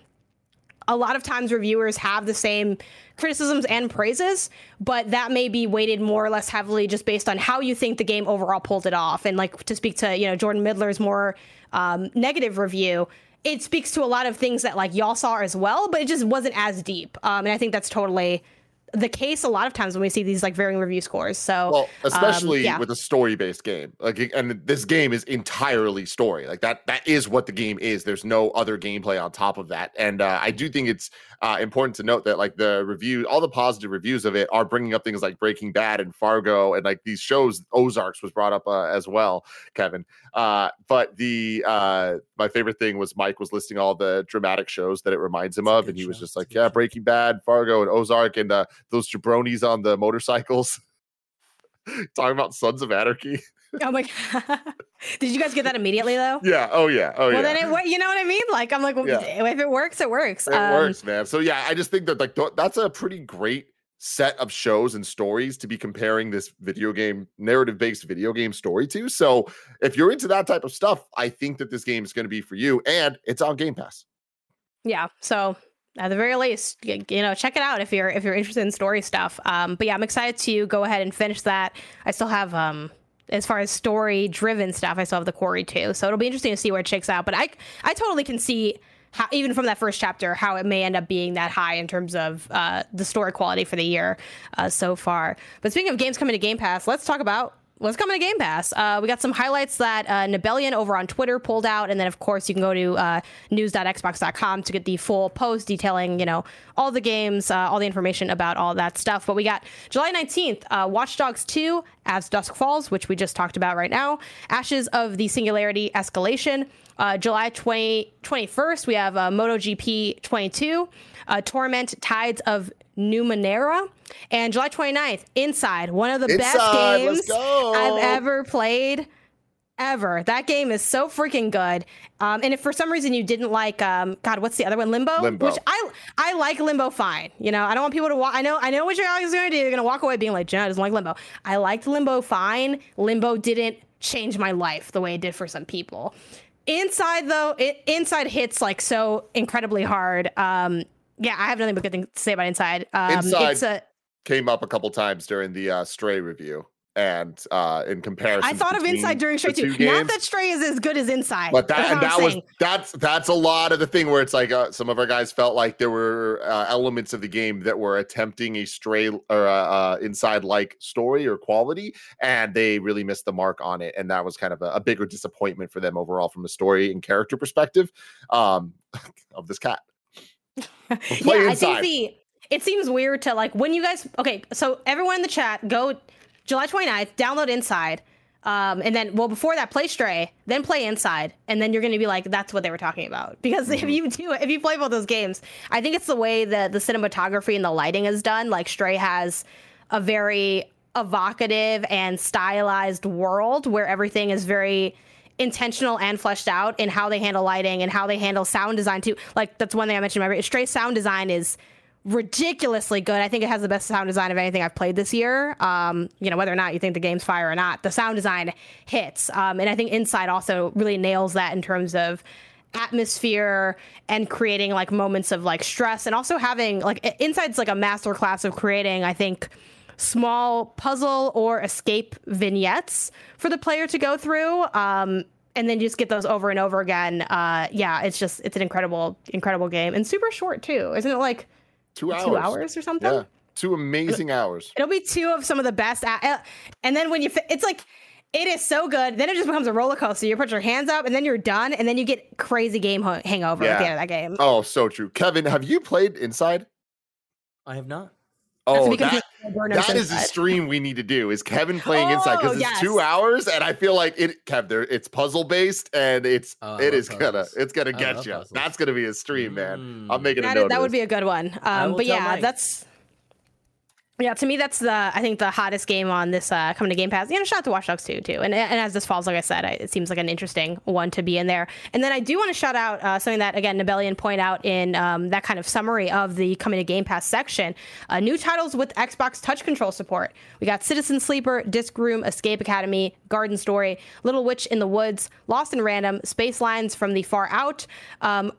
a lot of times reviewers have the same criticisms and praises, but that may be weighted more or less heavily just based on how you think the game overall pulled it off. And like to speak to, you know, Jordan Midler's more um, negative review, it speaks to a lot of things that like y'all saw as well, but it just wasn't as deep. Um, and I think that's totally the case a lot of times when we see these like varying review scores. So, well, especially um, yeah. with a story-based game, like, and this game is entirely story. Like that, that is what the game is. There's no other gameplay on top of that. And uh, I do think it's uh, important to note that like the review, all the positive reviews of it are bringing up things like Breaking Bad and Fargo and like these shows. Ozarks was brought up uh, as well, Kevin. Uh, but the uh, my favorite thing was Mike was listing all the dramatic shows that it reminds him of, and he was just like, yeah, Breaking Bad, Fargo, and Ozark, and uh, those jabronis on the motorcycles talking about Sons of Anarchy. Oh my God. Did you guys get that immediately though? Yeah. Oh yeah. Oh well, yeah. Well, then it, you know what I mean? Like, I'm like, well, yeah. If it works, it works. It um, works, man. So yeah, I just think that like th- that's a pretty great set of shows and stories to be comparing this video game narrative based video game story to. So if you're into that type of stuff, I think that this game is going to be for you, and it's on Game Pass. Yeah. So at the very least, you know, check it out if you're if you're interested in story stuff. Um, but yeah, I'm excited to go ahead and finish that. I still have um, as far as story driven stuff, I still have the Quarry too. So it'll be interesting to see where it shakes out. But I I totally can see how, even from that first chapter, how it may end up being that high in terms of uh, the story quality for the year uh, so far. But speaking of games coming to Game Pass, let's talk about what's coming to Game Pass. Uh, we got some highlights that uh, Nibelian over on Twitter pulled out. And then, of course, you can go to uh, news dot xbox dot com to get the full post detailing, you know, all the games, uh, all the information about all that stuff. But we got July nineteenth, uh, Watch Dogs two, As Dusk Falls, which we just talked about right now. Ashes of the Singularity Escalation. Uh, July twentieth, twenty-first, we have uh, MotoGP twenty-two, uh, Torment Tides of Numenera, and July twenty-ninth, Inside, one of the Inside, best games let's go. I've ever played, ever. That game is so freaking good. Um, and if for some reason you didn't like, um, God, what's the other one? Limbo? Limbo. Which I I like Limbo fine. You know, I don't want people to walk. I know I know what you're always going to do. You're going to walk away being like, Jenna doesn't like Limbo. I liked Limbo fine. Limbo didn't change my life the way it did for some people. Inside, though, it Inside hits like so incredibly hard. Um, yeah, I have nothing but good things to say about Inside. Um, Inside it's a, came up a couple times during the uh, Stray review. And uh, in comparison, I thought of Inside during Stray too. Games, not that Stray is as good as Inside. But that and that was saying. that's that's a lot of the thing where it's like uh, some of our guys felt like there were uh, elements of the game that were attempting a Stray or uh, uh, Inside like story or quality, and they really missed the mark on it. And that was kind of a, a bigger disappointment for them overall from a story and character perspective um, of this cat. Yeah, Inside. I think the it seems weird to like when you guys okay. So everyone in the chat go. July twenty-ninth, download Inside. Um, and then, well, before that, play Stray, then play Inside. And then you're going to be like, that's what they were talking about. Because mm-hmm. if you do, if you play both those games, I think it's the way that the cinematography and the lighting is done. Like Stray has a very evocative and stylized world where everything is very intentional and fleshed out in how they handle lighting and how they handle sound design too. Like that's one thing I mentioned in my Stray sound design is ridiculously good. I think it has the best sound design of anything I've played this year. Um, you know, whether or not you think the game's fire or not, the sound design hits. Um, and I think Inside also really nails that in terms of atmosphere and creating like moments of like stress and also having like Inside's like a masterclass of creating, I think, small puzzle or escape vignettes for the player to go through. Um, and then you just get those over and over again. Uh, yeah, it's just, it's an incredible, incredible game and super short too. Isn't it like Two hours. Two hours or something? Yeah, two amazing hours. It'll be two of some of the best. A- and then when you, fi- it's like, it is so good. Then it just becomes a roller coaster. You put your hands up and then you're done. And then you get crazy game ho- hangover yeah. at the end of that game. Oh, so true. Kevin, have you played Inside? I have not. Oh, that, that is a stream we need to do is Kevin playing oh, Inside because it's yes. two hours and I feel like it Kev there it's puzzle based and it's oh, it is puzzles. gonna it's gonna get you. Puzzles. That's gonna be a stream, man. Mm. I'm making that a note. Is, that would be a good one. Um, but yeah, Mike. that's yeah. To me, that's the I think the hottest game on this uh, coming to Game Pass. You know, shout out to Watch Dogs two too. And and as this falls, like I said, I, it seems like an interesting one to be in there. And then I do want to shout out uh, something that again Nibelian point out in um, that kind of summary of the coming to Game Pass section. Uh, new titles with Xbox Touch Control support. We got Citizen Sleeper, Disc Room, Escape Academy, Garden Story, Little Witch in the Woods, Lost in Random, Space Lines from the Far Out. Um,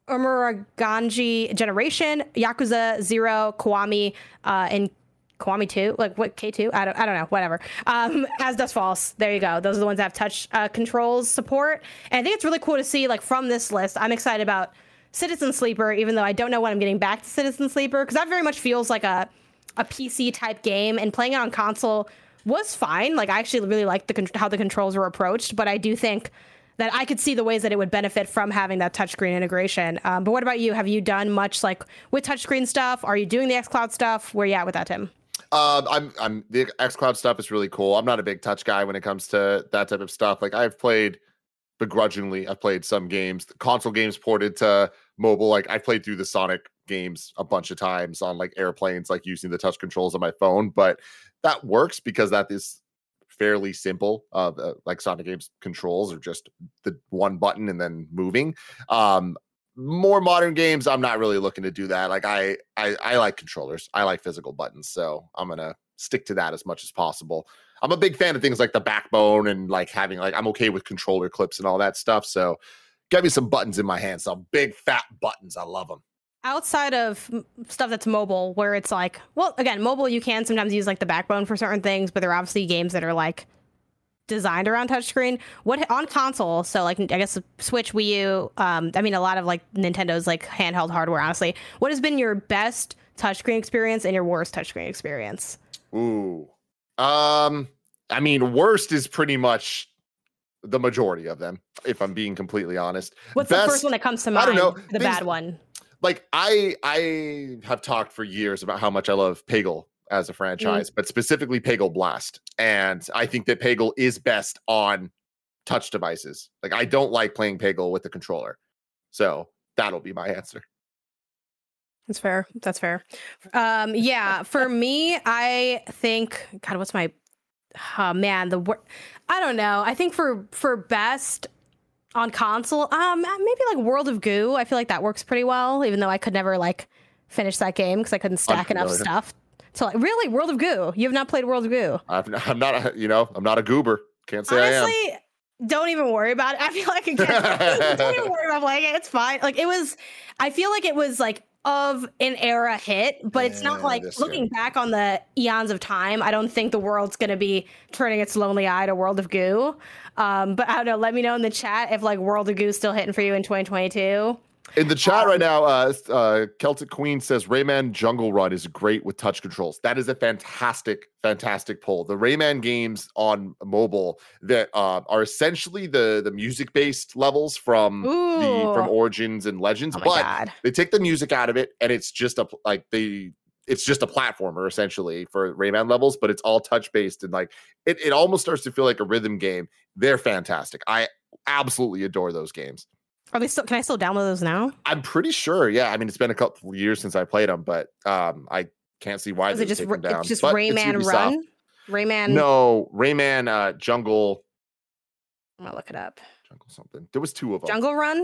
Umuraganji Generation, Yakuza Zero, Kiwami, uh, and Kiwami two, like what K two? I don't, I don't know, whatever. Um, As Dust Falls, there you go. Those are the ones that have touch uh, controls support, and I think it's really cool to see. Like from this list, I'm excited about Citizen Sleeper, even though I don't know when I'm getting back to Citizen Sleeper because that very much feels like a a P C type game, and playing it on console was fine. Like I actually really liked the how the controls were approached, but I do think that I could see the ways that it would benefit from having that touchscreen integration. Um, but what about you? Have you done much like with touchscreen stuff? Are you doing the xCloud stuff? Where you at with that, Tim? Um, I'm, I'm the xCloud stuff is really cool. I'm not a big touch guy when it comes to that type of stuff. Like I've played begrudgingly, I've played some games, the console games ported to mobile. Like I played through the Sonic games a bunch of times on like airplanes, like using the touch controls on my phone. But that works because that is fairly simple. Uh, uh, like Sonic games controls are just the one button and then moving. Um, more modern games, I'm not really looking to do that. Like I, I, I like controllers. I like physical buttons, so I'm gonna stick to that as much as possible. I'm a big fan of things like the Backbone and like having like I'm okay with controller clips and all that stuff. So get me some buttons in my hand, some big fat buttons. I love them. Outside of stuff that's mobile, where it's like, well, again, mobile you can sometimes use like the Backbone for certain things, but there are obviously games that are like designed around touchscreen. What on console? So like I guess Switch, Wii U. Um, I mean, a lot of like Nintendo's like handheld hardware. Honestly, what has been your best touchscreen experience and your worst touchscreen experience? Ooh, um, I mean, worst is pretty much the majority of them. If I'm being completely honest, what's best, the first one that comes to mind? I don't know. The bad one. Like I, I have talked for years about how much I love Peggle as a franchise, mm. but specifically Peggle Blast. And I think that Peggle is best on touch devices. Like I don't like playing Peggle with the controller. So that'll be my answer. That's fair. That's fair. Um, yeah, for me, I think, God, what's my, oh man, the word, I don't know. I think for, for best on console, um, maybe like World of Goo. I feel like that works pretty well, even though I could never like finish that game because I couldn't stack enough stuff. So like, really, World of Goo? You have not played World of Goo? I've, I'm not, a, you know, I'm not a goober. Can't say Honestly, I am. Don't even worry about it. I feel like I can't. Don't even worry about playing it. It's fine. Like it was, I feel like it was like of an era hit, but it's not Yeah, like this looking year. back on the eons of time. I don't think the world's going to be turning its lonely eye to World of Goo. Um, but I don't know. Let me know in the chat if like World of Goo is still hitting for you in twenty twenty-two. In the chat Um, right now, uh, uh, Celtic Queen says Rayman Jungle Run is great with touch controls. That is a fantastic, fantastic pull. The Rayman games on mobile that uh, are essentially the the music based levels from the from Ooh. Origins and Legends, Oh my but God. they take the music out of it, and it's just a like they it's just a platformer essentially for Rayman levels, but it's all touch based and like it it almost starts to feel like a rhythm game. They're fantastic. I absolutely adore those games. Are they still? Can I still download those now? I'm pretty sure. Yeah, I mean, it's been a couple of years since I played them, but um, I can't see why Is they it just take Ra- them down. it's just But it's Rayman Ubisoft. Run? Rayman. No, Rayman uh, Jungle, I'm gonna look it up. Jungle something. There was two of them. Jungle Run.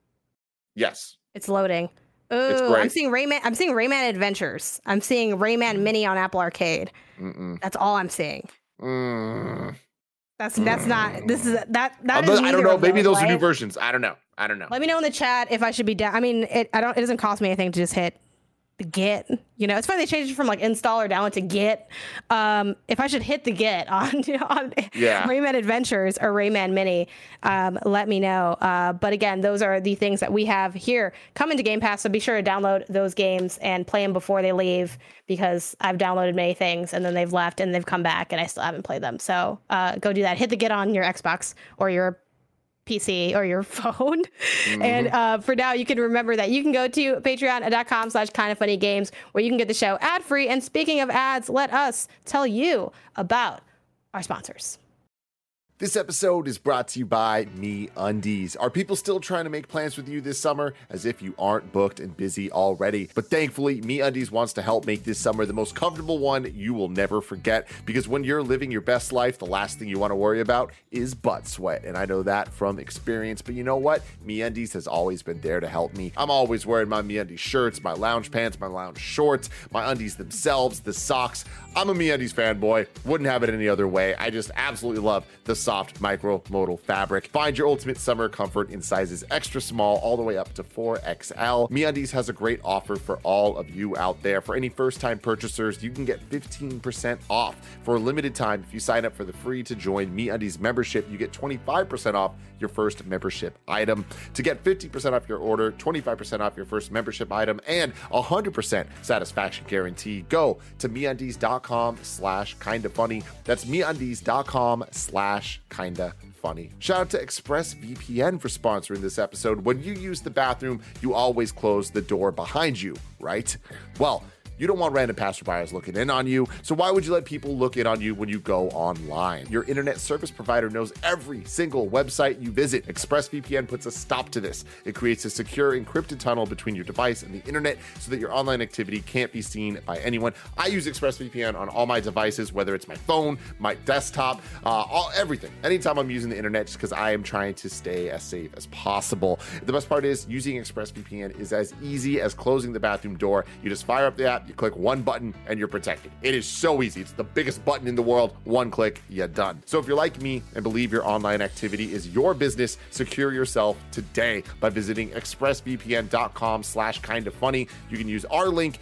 Yes. It's loading. Oh, I'm great. seeing Rayman. I'm seeing Rayman Adventures. I'm seeing Rayman Mini on Apple Arcade. Mm-mm. That's all I'm seeing. Mm. That's that's not. This is that that I'm is. not- I don't neither know. of Maybe those are right? new versions. I don't know. I don't know. Let me know in the chat if I should be down. I mean, it. I don't. It doesn't cost me anything to just hit the get. You know, it's funny they changed it from like install or download to get. Um, if I should hit the get on on Yeah. Rayman Adventures or Rayman Mini, um, let me know. Uh, but again, those are the things that we have here coming to Game Pass. So be sure to download those games and play them before they leave, because I've downloaded many things and then they've left and they've come back and I still haven't played them. So uh, go do that. Hit the get on your Xbox or your P C or your phone. Mm-hmm. And uh, for now, you can remember that you can go to patreon.com slash kind of funny games where you can get the show ad free. And speaking of ads, let us tell you about our sponsors. This episode is brought to you by MeUndies. Are people still trying to make plans with you this summer? As if you aren't booked and busy already. But thankfully, MeUndies wants to help make this summer the most comfortable one you will never forget. Because when you're living your best life, the last thing you want to worry about is butt sweat. And I know that from experience. But you know what? MeUndies has always been there to help me. I'm always wearing my MeUndies shirts, my lounge pants, my lounge shorts, my undies themselves, the socks. I'm a MeUndies fanboy. Wouldn't have it any other way. I just absolutely love the soft micro-modal fabric. Find your ultimate summer comfort in sizes extra small all the way up to four X L. MeUndies has a great offer for all of you out there. For any first-time purchasers, you can get fifteen percent off. For a limited time, if you sign up for the free-to-join MeUndies membership, you get twenty-five percent off your first membership item. To get fifty percent off your order, twenty-five percent off your first membership item, and one hundred percent satisfaction guarantee, go to MeUndies.com slash kinda funny. That's MeUndies.com slash kinda funny. Shout out to ExpressVPN for sponsoring this episode. When you use the bathroom, you always close the door behind you, right? Well, you don't want random passerbyers looking in on you, so why would you let people look in on you when you go online? Your internet service provider knows every single website you visit. ExpressVPN puts a stop to this. It creates a secure encrypted tunnel between your device and the internet so that your online activity can't be seen by anyone. I use ExpressVPN on all my devices, whether it's my phone, my desktop, uh, all everything. Anytime I'm using the internet, just because I am trying to stay as safe as possible. The best part is using ExpressVPN is as easy as closing the bathroom door. You just fire up the app, you click one button, and you're protected. It is so easy. It's the biggest button in the world. One click, you're done. So if you're like me and believe your online activity is your business, secure yourself today by visiting expressvpn.com slash kind of funny. You can use our link,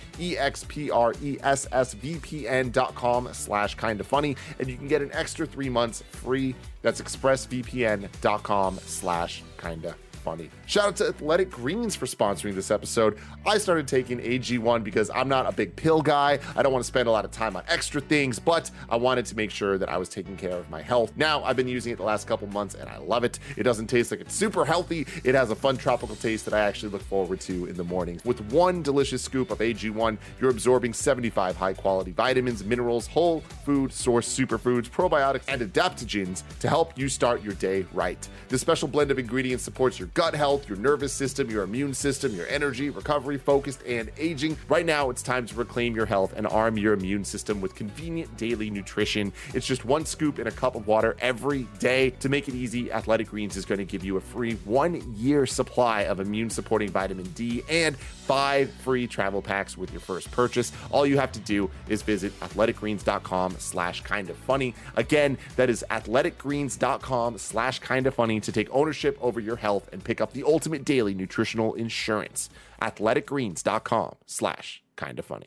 expressvpn.com slash kind of funny, and you can get an extra three months free. That's expressvpn.com slash kinda funny. Shout out to Athletic Greens for sponsoring this episode. I started taking A G one because I'm not a big pill guy. I don't want to spend a lot of time on extra things, but I wanted to make sure that I was taking care of my health. Now, I've been using it the last couple months and I love it. It doesn't taste like it's super healthy. It has a fun tropical taste that I actually look forward to in the mornings. With one delicious scoop of A G one, you're absorbing seventy-five high-quality vitamins, minerals, whole food source superfoods, probiotics, and adaptogens to help you start your day right. This special blend of ingredients supports your gut health, your nervous system, your immune system, your energy, recovery, focused, and aging. Right now, it's time to reclaim your health and arm your immune system with convenient daily nutrition. It's just one scoop in a cup of water every day. To make it easy, Athletic Greens is going to give you a free one-year supply of immune-supporting vitamin D and five free travel packs with your first purchase. All you have to do is visit athleticgreens.com slash kind of funny. Again, that is athleticgreens.com slash kind of funny to take ownership over your health and pick up the ultimate daily nutritional insurance. athleticgreens.com slash kinda funny.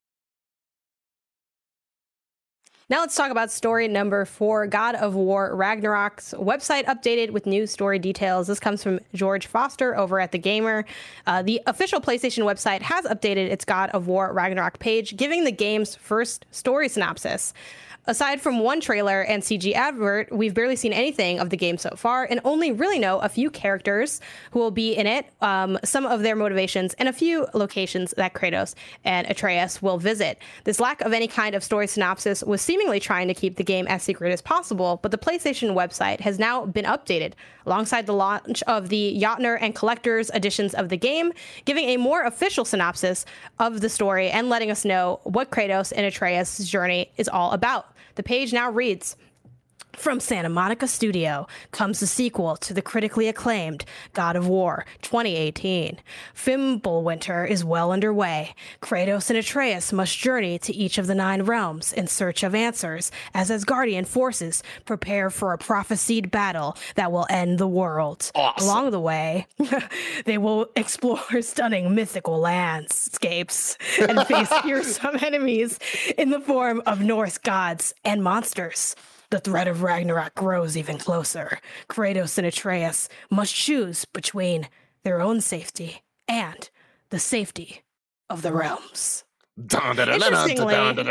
Now let's talk about story number four, God of War Ragnarok's website updated with new story details. This comes from George Foster over at The Gamer. Uh, the official PlayStation website has updated its God of War Ragnarok page, giving the game's first story synopsis. Aside from one trailer and C G advert, we've barely seen anything of the game so far and only really know a few characters who will be in it, um, some of their motivations, and a few locations that Kratos and Atreus will visit. This lack of any kind of story synopsis was seemingly trying to keep the game as secret as possible, but the PlayStation website has now been updated alongside the launch of the Jotner and Collector's editions of the game, giving a more official synopsis of the story and letting us know what Kratos and Atreus' journey is all about. The page now reads, from Santa Monica Studio comes the sequel to the critically acclaimed God of War twenty eighteen. Fimbulwinter is well underway. Kratos and Atreus must journey to each of the nine realms in search of answers as Asgardian forces prepare for a prophesied battle that will end the world. Awesome. Along the way, they will explore stunning mythical landscapes and face fearsome enemies in the form of Norse gods and monsters. The threat of Ragnarok grows even closer. Kratos and Atreus must choose between their own safety and the safety of the realms. Interestingly,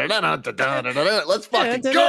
let's fucking go!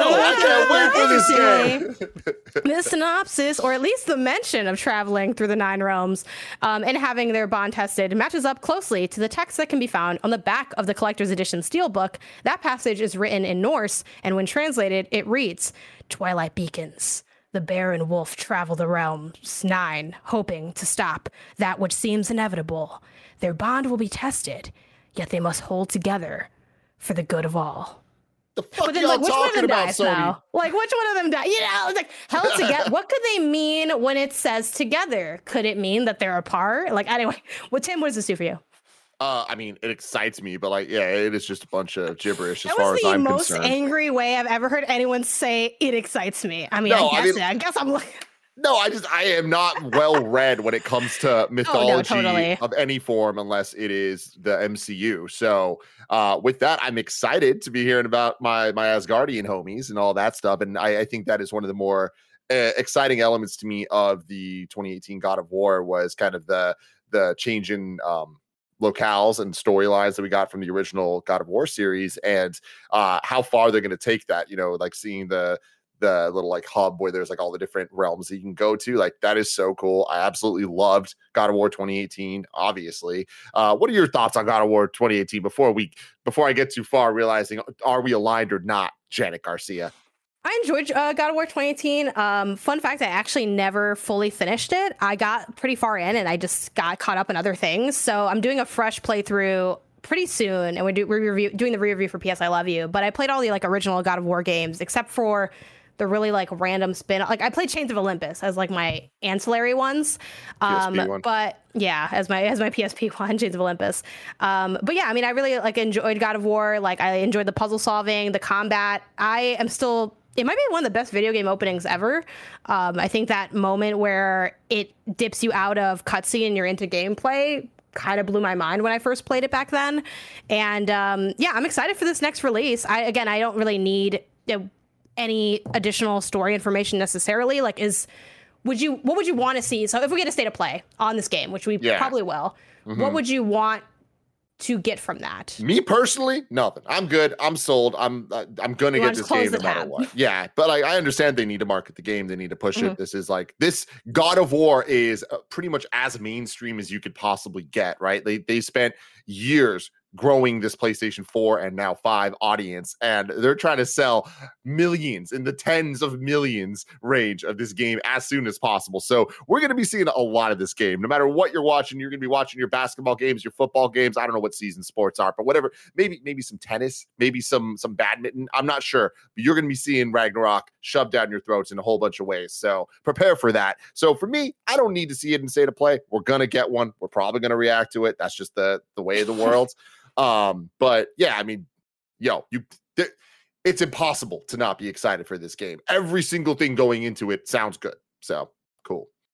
I can't wait for this game. The synopsis, or at least the mention of traveling through the nine realms um, and having their bond tested, matches up closely to the text that can be found on the back of the Collector's Edition Steelbook. That passage is written in Norse, and when translated, it reads, Twilight beacons. The bear and wolf travel the realms nine, hoping to stop that which seems inevitable. Their bond will be tested, yet they must hold together for the good of all. The fuck but then, y'all like, which one of talking them about, dies Sony? now? Like, which one of them died? You know, it's like, held together. What could they mean when it says together? Could it mean that they're apart? Like, anyway, well, Tim, what does this do for you? Uh, I mean, it excites me, but like, yeah, it is just a bunch of gibberish as That far was as the I'm most concerned. angry way I've ever heard anyone say it excites me. I mean, No, I I guess mean- I guess I'm like, No, I just I am not well read when it comes to mythology totally. of any form unless it is the M C U. So uh, with that, I'm excited to be hearing about my my Asgardian homies and all that stuff. And I, I think that is one of the more uh, exciting elements to me of the twenty eighteen God of War was kind of the the change in um, locales and storylines that we got from the original God of War series, and uh, how far they're going to take that. You know, like seeing the the little like hub where there's like all the different realms that you can go to. Like that is so cool. I absolutely loved God of War twenty eighteen, obviously. Uh, what are your thoughts on God of War twenty eighteen before we before I get too far, realizing are we aligned or not, Janet Garcia? I enjoyed uh, God of War twenty eighteen. Um, fun fact, I actually never fully finished it. I got pretty far in and I just got caught up in other things. So I'm doing a fresh playthrough pretty soon, and we're, do, we're review, doing the re-review for P S I Love You. But I played all the like original God of War games, except for the really like random spin. Like I played Chains of Olympus as like my ancillary ones. Um, P S P one. but yeah, as my as my P S P one, Chains of Olympus. Um, but yeah, I mean, I really like enjoyed God of War. Like I enjoyed the puzzle solving, the combat. I am still. It might be one of the best video game openings ever. Um, I think that moment where it dips you out of cutscene and you're into gameplay kind of blew my mind when I first played it back then. And um, yeah, I'm excited for this next release. I again, I don't really need you know, any additional story information necessarily. Like, is would you what would you want to see? So if we get a state of play on this game, which we Yeah. probably will, Mhm. what would you want to get from that? Me personally, nothing. I'm good. I'm sold. I'm uh, I'm gonna You get wanna this just close game no the matter tab. what. Yeah, but like I understand they need to market the game. They need to push Mhm. it. This is like this God of War is uh, pretty much as mainstream as you could possibly get. Right? They they spent years growing this PlayStation four and now five audience, and they're trying to sell millions in the tens of millions range of this game as soon as possible. So we're going to be seeing a lot of this game. No matter what you're watching, you're going to be watching your basketball games, your football games. I don't know what season sports are, but whatever. Maybe maybe some tennis, maybe some some badminton. I'm not sure, but you're going to be seeing Ragnarok shoved down your throats in a whole bunch of ways. So prepare for that. So for me, I don't need to see it in state of play. We're going to get one. We're probably going to react to it. That's just the the way of the world. Um, but yeah, I mean, yo, you th- it's impossible to not be excited for this game. Every single thing going into it sounds good. So cool.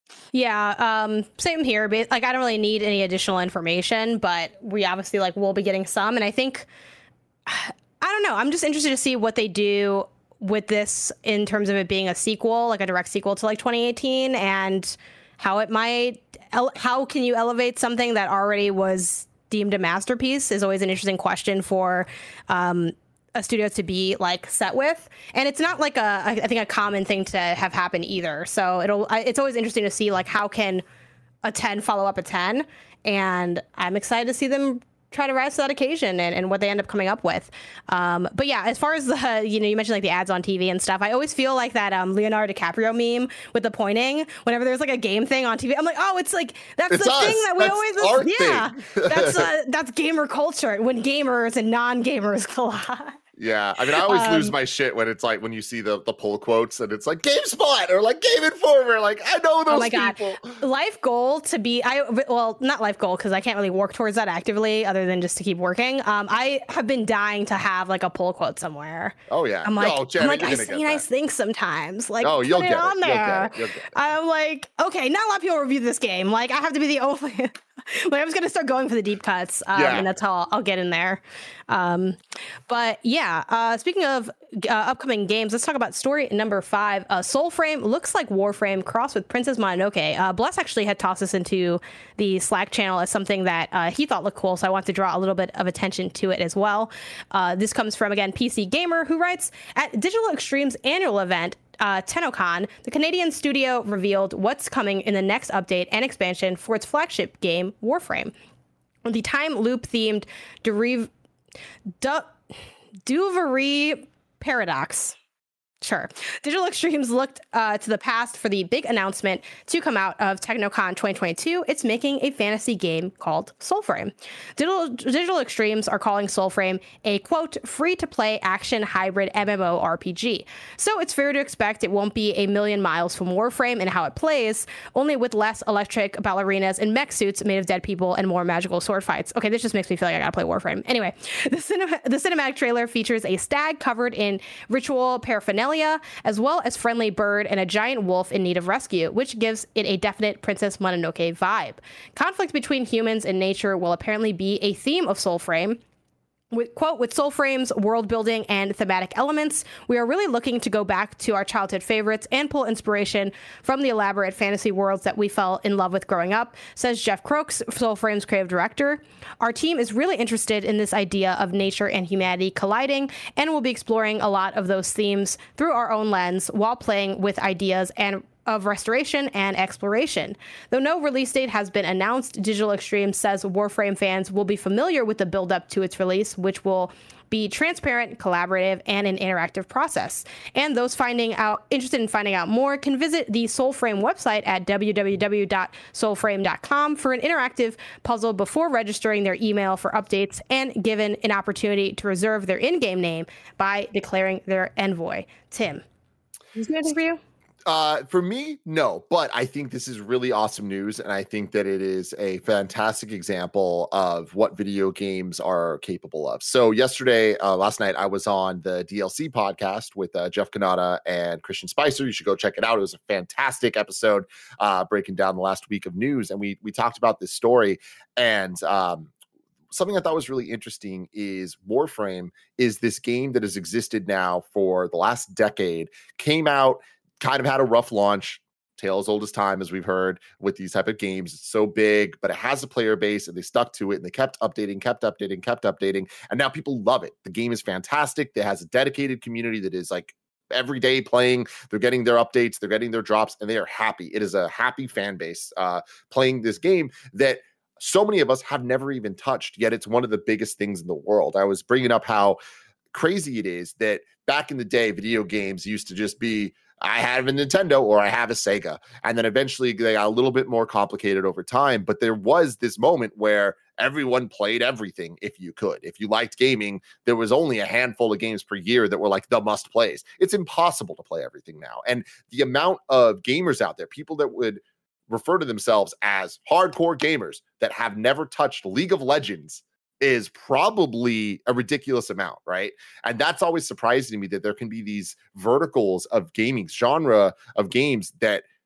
Yeah, um, same here. But like, I don't really need any additional information, but we obviously like will be getting some. And I think, I don't know. I'm just interested to see what they do with this in terms of it being a sequel, like a direct sequel to like twenty eighteen, and how it might. How can you elevate something that already was deemed a masterpiece? Is always an interesting question for. Um, a studio to be like set with, and it's not like a I think a common thing to have happen either. So it'll it's always interesting to see like how can a ten follow up a ten, and I'm excited to see them try to rise to that occasion and, and what they end up coming up with. Um, but yeah, as far as the you know you mentioned like the ads on T V and stuff, I always feel like that um, Leonardo DiCaprio meme with the pointing whenever there's like a game thing on T V. I'm like, oh, it's like that's it's the us. thing that we that's always our yeah thing. that's uh, that's gamer culture when gamers and non-gamers collide. Yeah, I mean, I always Um, lose my shit when it's like when you see the the pull quotes and it's like GameSpot or like Game Informer. Like I know those Oh my God. people. Life goal to be I well not life goal because I can't really work towards that actively other than just to keep working. Um, I have been dying to have like a pull quote somewhere. Oh yeah, I'm like, no, Janet, I'm like you're I gonna say get nice that. things sometimes. Like Oh, you'll put get it on it. You'll get there. it. You'll get it. I'm like, okay, not a lot of people review this game. Like I have to be the only. Like I'm just gonna start going for the deep cuts, um, Yeah. and that's how I'll, I'll get in there. Um, but yeah, uh, speaking of uh, upcoming games, let's talk about story number five. Uh, Soulframe looks like Warframe crossed with Princess Mononoke. Uh, Bless actually had tossed this into the Slack channel as something that uh, he thought looked cool, so I want to draw a little bit of attention to it as well. Uh, this comes from again P C Gamer, who writes at Digital Extreme's annual event. Uh, TennoCon, the Canadian studio revealed what's coming in the next update and expansion for its flagship game, Warframe. The time loop themed Deriv- du- Duvery Paradox. Sure. Digital Extremes looked uh, to the past for the big announcement to come out of TechnoCon twenty twenty-two. It's making a fantasy game called Soulframe. Digital, Digital Extremes are calling Soulframe a, quote, free-to-play action hybrid M M O R P G. So it's fair to expect it won't be a million miles from Warframe and how it plays, only with less electric ballerinas and mech suits made of dead people and more magical sword fights. Okay, this just makes me feel like I gotta play Warframe. Anyway, the, cinema, the cinematic trailer features a stag covered in ritual paraphernalia, as well as friendly bird and a giant wolf in need of rescue, which gives it a definite Princess Mononoke vibe. Conflict between humans and nature will apparently be a theme of Soulframe. With, quote, with Soulframe's world building and thematic elements, we are really looking to go back to our childhood favorites and pull inspiration from the elaborate fantasy worlds that we fell in love with growing up, says Jeff Crooks, Soulframe's creative director. Our team is really interested in this idea of nature and humanity colliding, and we'll be exploring a lot of those themes through our own lens while playing with ideas and of restoration and exploration. Though no release date has been announced, Digital Extreme says Warframe fans will be familiar with the build-up to its release, which will be transparent, collaborative, and an interactive process. And those finding out interested in finding out more can visit the Soulframe website at w w w dot soulframe dot com for an interactive puzzle before registering their email for updates and given an opportunity to reserve their in-game name by declaring their envoy. Tim, is there anything for you? Uh, for me, no, but I think this is really awesome news. And I think that it is a fantastic example of what video games are capable of. So yesterday, uh, last night, I was on the D L C podcast with uh, Jeff Kanata and Christian Spicer. You should go check it out. It was a fantastic episode uh, breaking down the last week of news. And we, we talked about this story and, um, something I thought was really interesting is Warframe is this game that has existed now for the last decade, came out, kind of had a rough launch, tale as old as time, as we've heard with these type of games. It's so big, but it has a player base and they stuck to it and they kept updating, kept updating, kept updating. And now people love it. The game is fantastic. It has a dedicated community that is like every day playing. They're getting their updates, they're getting their drops, and they are happy. It is a happy fan base uh, playing this game that so many of us have never even touched, yet it's one of the biggest things in the world. I was bringing up how crazy it is that back in the day, video games used to just be, I have a Nintendo or I have a Sega. And then eventually they got a little bit more complicated over time. But there was this moment where everyone played everything if you could. If you liked gaming, there was only a handful of games per year that were like the must plays. It's impossible to play everything now. And the amount of gamers out there, people that would refer to themselves as hardcore gamers that have never touched League of Legends is probably a ridiculous amount, right? And that's always surprising to me that there can be these verticals of gaming, genre of games that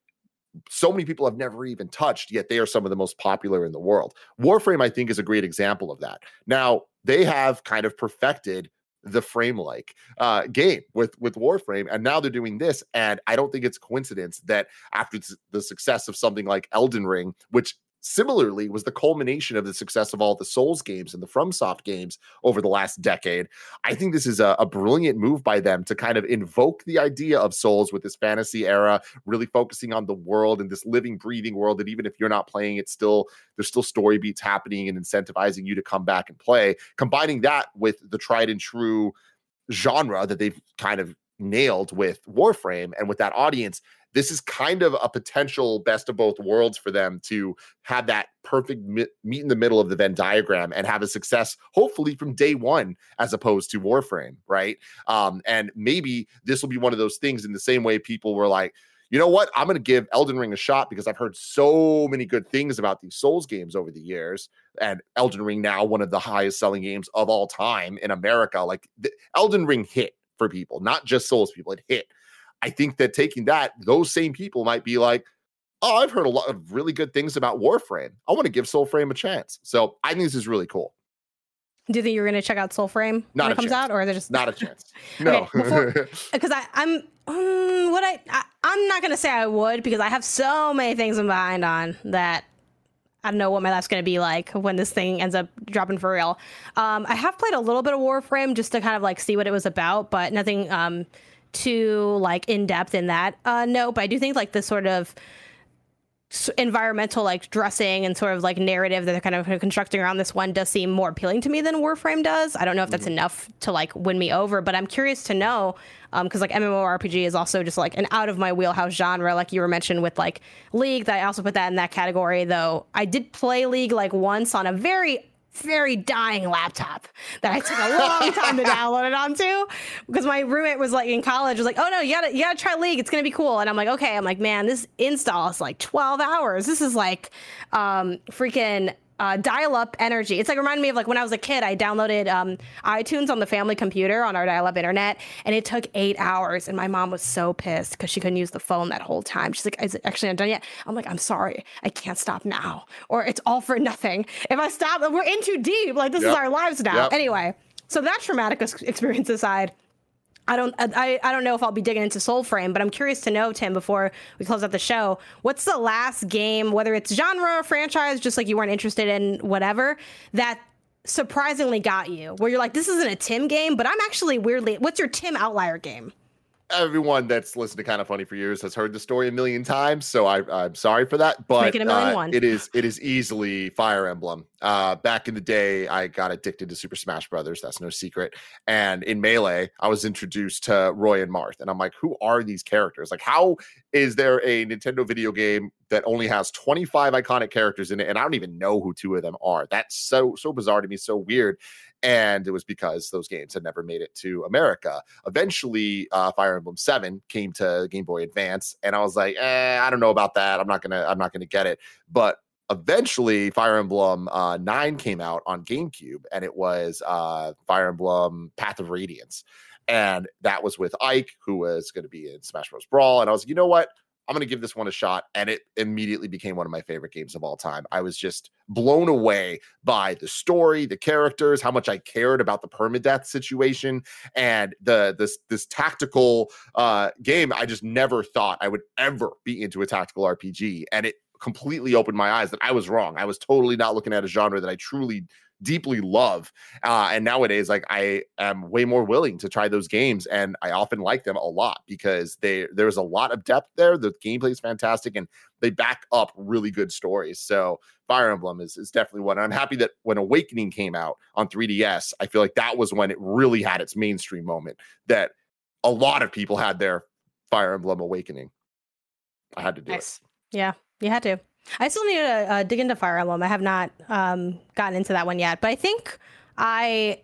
so many people have never even touched, yet they are some of the most popular in the world. Warframe, I think, is a great example of that. Now, they have kind of perfected the frame-like uh, game with, with Warframe, and now they're doing this, and I don't think it's coincidence that after the success of something like Elden Ring, which similarly was the culmination of the success of all the Souls games and the FromSoft games over the last decade. I think this is a, a brilliant move by them to kind of invoke the idea of Souls with this fantasy era, really focusing on the world and this living, breathing world that even if you're not playing it, still there's still story beats happening and incentivizing you to come back and play. Combining that with the tried and true genre that they've kind of nailed with Warframe and with that audience, this is kind of a potential best of both worlds for them to have that perfect mi- meet in the middle of the Venn diagram and have a success, hopefully from day one, as opposed to Warframe, right? Um, and maybe this will be one of those things in the same way people were like, you know what? I'm going to give Elden Ring a shot because I've heard so many good things about these Souls games over the years. And Elden Ring now, one of the highest selling games of all time in America. Like the, Elden Ring hit for people, not just Souls people, it hit. I think that taking that, those same people might be like, oh, I've heard a lot of really good things about Warframe. I want to give Soulframe a chance. So I think this is really cool. Do you think you're going to check out Soulframe Not when a it comes chance. out, or is it just Not a chance? No, because I I'm um, what I, I I'm not going to say I would because I have so many things I'm behind on that I don't know what my life's going to be like when this thing ends up dropping for real. Um, I have played a little bit of Warframe just to kind of like see what it was about, but nothing um too like in depth in that. Uh, no, but I do think like the sort of environmental like dressing and sort of like narrative that they're kind of constructing around this one does seem more appealing to me than Warframe does. I don't know if that's mm-hmm. enough to like win me over, but I'm curious to know um because like MMORPG is also just like an out of my wheelhouse genre, like you were mentioned with like League. That I also put that in that category, though I did play League like once on a very very dying laptop that I took a long time to download it onto because my roommate was like in college was like, oh no, you gotta you gotta try League, it's gonna be cool. And I'm like, okay. I'm like, man, this install is like twelve hours. This is like um freaking uh, dial-up energy. It's like reminded me of like when I was a kid, I downloaded um, iTunes on the family computer on our dial-up internet, and it took eight hours. And my mom was so pissed because she couldn't use the phone that whole time. She's like, "Is it actually not done yet?" I'm like, "I'm sorry, I can't stop now, or it's all for nothing. If I stop, we're in too deep. Like this yep. is our lives now." Yep. Anyway, so that traumatic experience aside, I don't I, I don't know if I'll be digging into Soulframe, but I'm curious to know, Tim, before we close out the show, what's the last game, whether it's genre or franchise, just like you weren't interested in whatever, that surprisingly got you, where you're like, this isn't a Tim game, but I'm actually weirdly, what's your Tim outlier game? Everyone that's listened to Kind of Funny for years has heard the story a million times, so I, I'm sorry for that. But Make it a million uh, one. it is it is easily Fire Emblem. Uh, back in the day, I got addicted to Super Smash Brothers. That's no secret. And in Melee, I was introduced to Roy and Marth, and I'm like, who are these characters? Like, how is there a Nintendo video game that only has twenty-five iconic characters in it, and I don't even know who two of them are? That's so so bizarre to me, so weird. And it was because those games had never made it to America. Eventually, uh, Fire Emblem seven came to Game Boy Advance, and I was like, eh, I don't know about that. I'm not gonna, I'm not gonna get it. But eventually, Fire Emblem uh, nine came out on GameCube, and it was uh, Fire Emblem Path of Radiance, and that was with Ike, who was going to be in Smash Bros. Brawl. And I was like, you know what? I'm going to give this one a shot. And it immediately became one of my favorite games of all time. I was just blown away by the story, the characters, how much I cared about the permadeath situation, and the this this tactical uh, game. I just never thought I would ever be into a tactical R P G. And it completely opened my eyes that I was wrong. I was totally not looking at a genre that I truly deeply love. Uh, and nowadays, like I am way more willing to try those games, and I often like them a lot because they there's a lot of depth there. The gameplay is fantastic, and they back up really good stories. So Fire Emblem is, is definitely one. And I'm happy that when Awakening came out on three D S, I feel like that was when it really had its mainstream moment, that a lot of people had their Fire Emblem Awakening. I had to do nice. it. Yeah, you had to. I still need to uh, dig into Fire Emblem. I have not um, gotten into that one yet, but I think I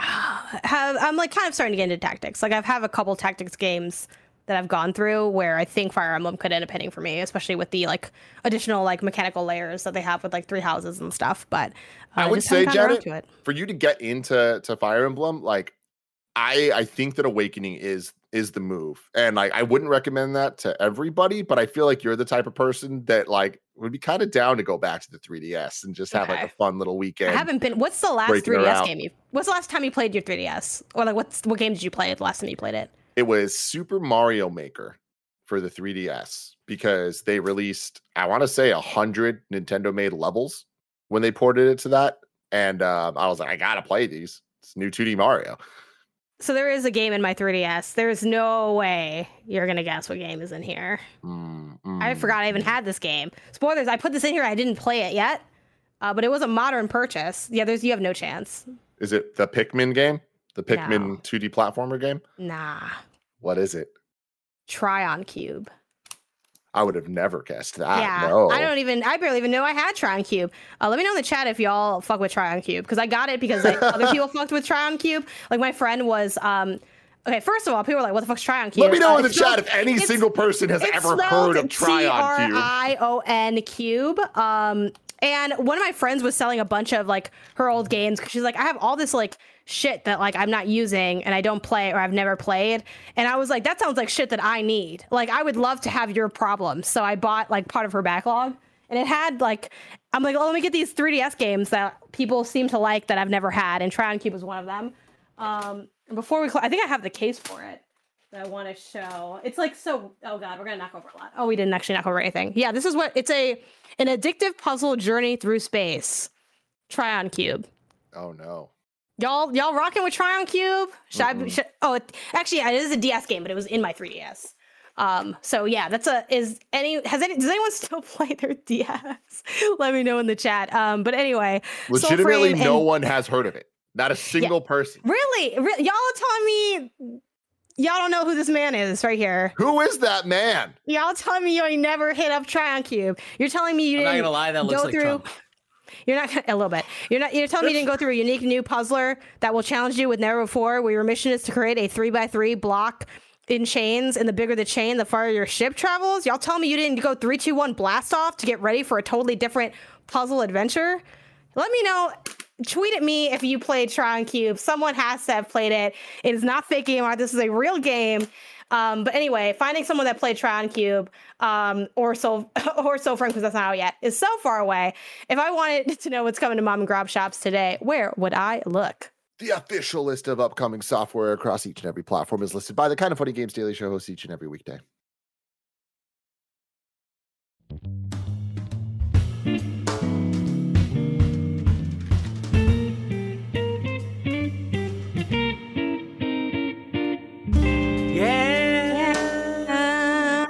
have, I'm like kind of starting to get into tactics. Like I've have a couple tactics games that I've gone through where I think Fire Emblem could end up hitting for me, especially with the like additional like mechanical layers that they have with like three houses and stuff. But uh, I would just say, Janet, for you to get into to Fire Emblem, like I I think that Awakening is is the move, and like I wouldn't recommend that to everybody, but I feel like you're the type of person that like would be kind of down to go back to the three D S and just have Okay. like a fun little weekend. I haven't been. What's the last breaking three D S her out. game you? What's the last time you played your three D S? Or like what's what game did you play the last time you played it? It was Super Mario Maker for the three D S because they released, I want to say, a hundred Nintendo-made levels when they ported it to that, and um, I was like, I gotta play these. It's new two D Mario. So there is a game in my three D S. There's no way you're gonna guess what game is in here. Mm, I mm, forgot I even mm. had this game. Spoilers, I put this in here. I didn't play it yet, uh, but it was a modern purchase. Yeah, there's you have no chance. Is it the Pikmin game? The Pikmin No. two D platformer game? Nah. What is it? Tryon Cube. I would have never guessed that. yeah, no. I don't even. I barely even know I had Tryon Cube. Uh, let me know in the chat if y'all fuck with Tryon Cube because I got it because like, other people fucked with Tryon Cube. Like my friend was. um Okay, first of all, people were like, "What the fuck's Tryon Cube?" Let me know Uh, in the it's chat spelled- if any it's- single person has it's ever spelled heard of Tryon T R Cube. I O N Cube. Um, and one of my friends was selling a bunch of like her old games because she's like, I have all this like shit that like I'm not using and I don't play or I've never played. And I was like, that sounds like shit that I need. Like, I would love to have your problems. So I bought like part of her backlog, and it had like, I'm like, oh, let me get these three D S games that people seem to like that I've never had, and Tryon Cube was one of them. Um, and before we, cl- I think I have the case for it that I want to show. It's like so. Oh god, we're gonna knock over a lot. Oh, we didn't actually knock over anything. Yeah, this is what it's a an addictive puzzle journey through space. Tryon Cube. Oh no. Y'all, y'all rocking with Tryon Cube? Should I? Mm-mm. Be, should, oh, it, actually, it is a D S game, but it was in my three D S. Um, so yeah, that's a is any has any does anyone still play their D S? Let me know in the chat. Um, but anyway, Legitimately, Soulframe no and- one has heard of it. Not a single person. Really, Re- y'all are telling me y'all don't know who this man is right here. Who is that man? Y'all telling me you ain't never hit up Tryon Cube. You're telling me you I'm not didn't gonna lie, that go looks like through. Trump. You're not gonna, a little bit. You're not. You're telling me you didn't go through a unique new puzzler that will challenge you with never before. Where your mission is to create a three by three block in chains, and the bigger the chain, the farther your ship travels. Y'all telling me you didn't go three, two, one blast off to get ready for a totally different puzzle adventure? Let me know. Tweet at me if you played Tryon Cube. Someone has to have played it. It is not fake game art. This is a real game. Um, but anyway, finding someone that played Tryon Cube um, or Soul or Soulframe, because that's not out yet, is so far away. If I wanted to know what's coming to mom and grab shops today, where would I look? The official list of upcoming software across each and every platform is listed by the Kind of Funny Games Daily Show hosts each and every weekday. Yeah.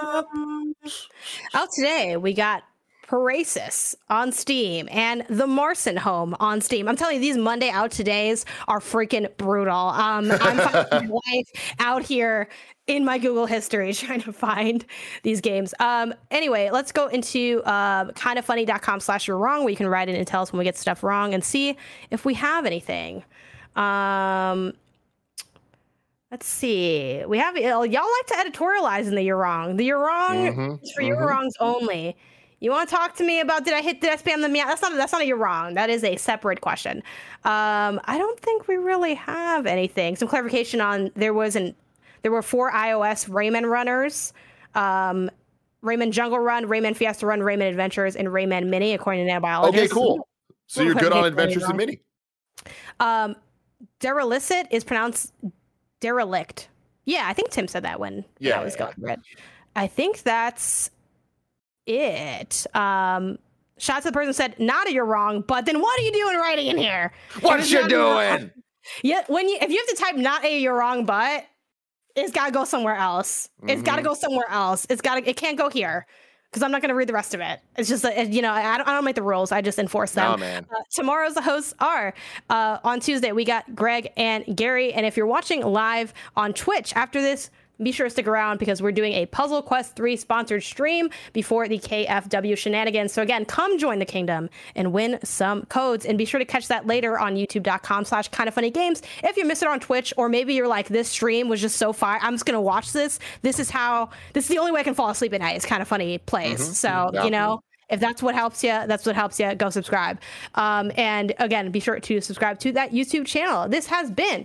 Out today, we got Parasis on Steam and The Marson Home on Steam. I'm telling you, these Monday out todays are freaking brutal. Um, I'm finding my life out here in my Google history trying to find these games. Um, anyway, let's go into uh, kindoffunny.com slash you're wrong, where you can write in and tell us when we get stuff wrong and see if we have anything. Um, let's see. We have y'all like to editorialize in the you're wrong. The you're wrong Mhm, is for you're mhm. wrongs only. You want to talk to me about did I hit did I spam the meow? That's not that's not a you're wrong. That is a separate question. Um, I don't think we really have anything. Some clarification on there was an there were four iOS Rayman runners. Um, Rayman Jungle Run, Rayman Fiesta Run, Rayman Adventures, and Rayman Mini, according to Nanobiologist. Okay, cool. So you're good on Adventures in Mini. Um, Derelicit is pronounced derelict. Yeah, I think Tim said that when Yeah, I was yeah, going through it. I think that's it. Um, shots of the person said, "Not a you're wrong," but then what are you doing writing in here? What If you it's not a you're wrong- doing? Yeah, when you if you have to type "not a you're wrong," but it's got to go somewhere else. It's got to Mhm. go somewhere else. It's got to. It can't go here. Because I'm not going to read the rest of it. It's just, that, you know, I don't, I don't make the rules. I just enforce them. Nah, man. Uh, tomorrow's hosts are uh, on Tuesday. We got Greg and Gary. And if you're watching live on Twitch after this, be sure to stick around because we're doing a Puzzle Quest three sponsored stream before the K F W shenanigans. So again, come join the kingdom and win some codes. And be sure to catch that later on youtube.com slash kind of funny games. If you miss it on Twitch, or maybe you're like, this stream was just so fire, I'm just going to watch this. This is how, this is the only way I can fall asleep at night. It's Kind of Funny plays. Mhm. So, Yeah. you know, if that's what helps you, that's what helps you. Go subscribe. Um, and again, be sure to subscribe to that YouTube channel. This has been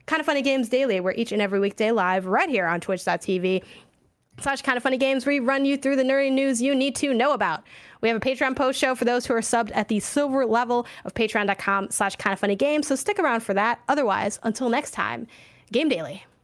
Kind of Funny Games Daily. We're each and every weekday live right here on twitch.tv slash Kind of Funny Games. We run you through the nerdy news you need to know about. We have a Patreon post show for those who are subbed at the silver level of patreon.com slash Kind of Funny Games. So stick around for that. Otherwise, until next time, Game Daily.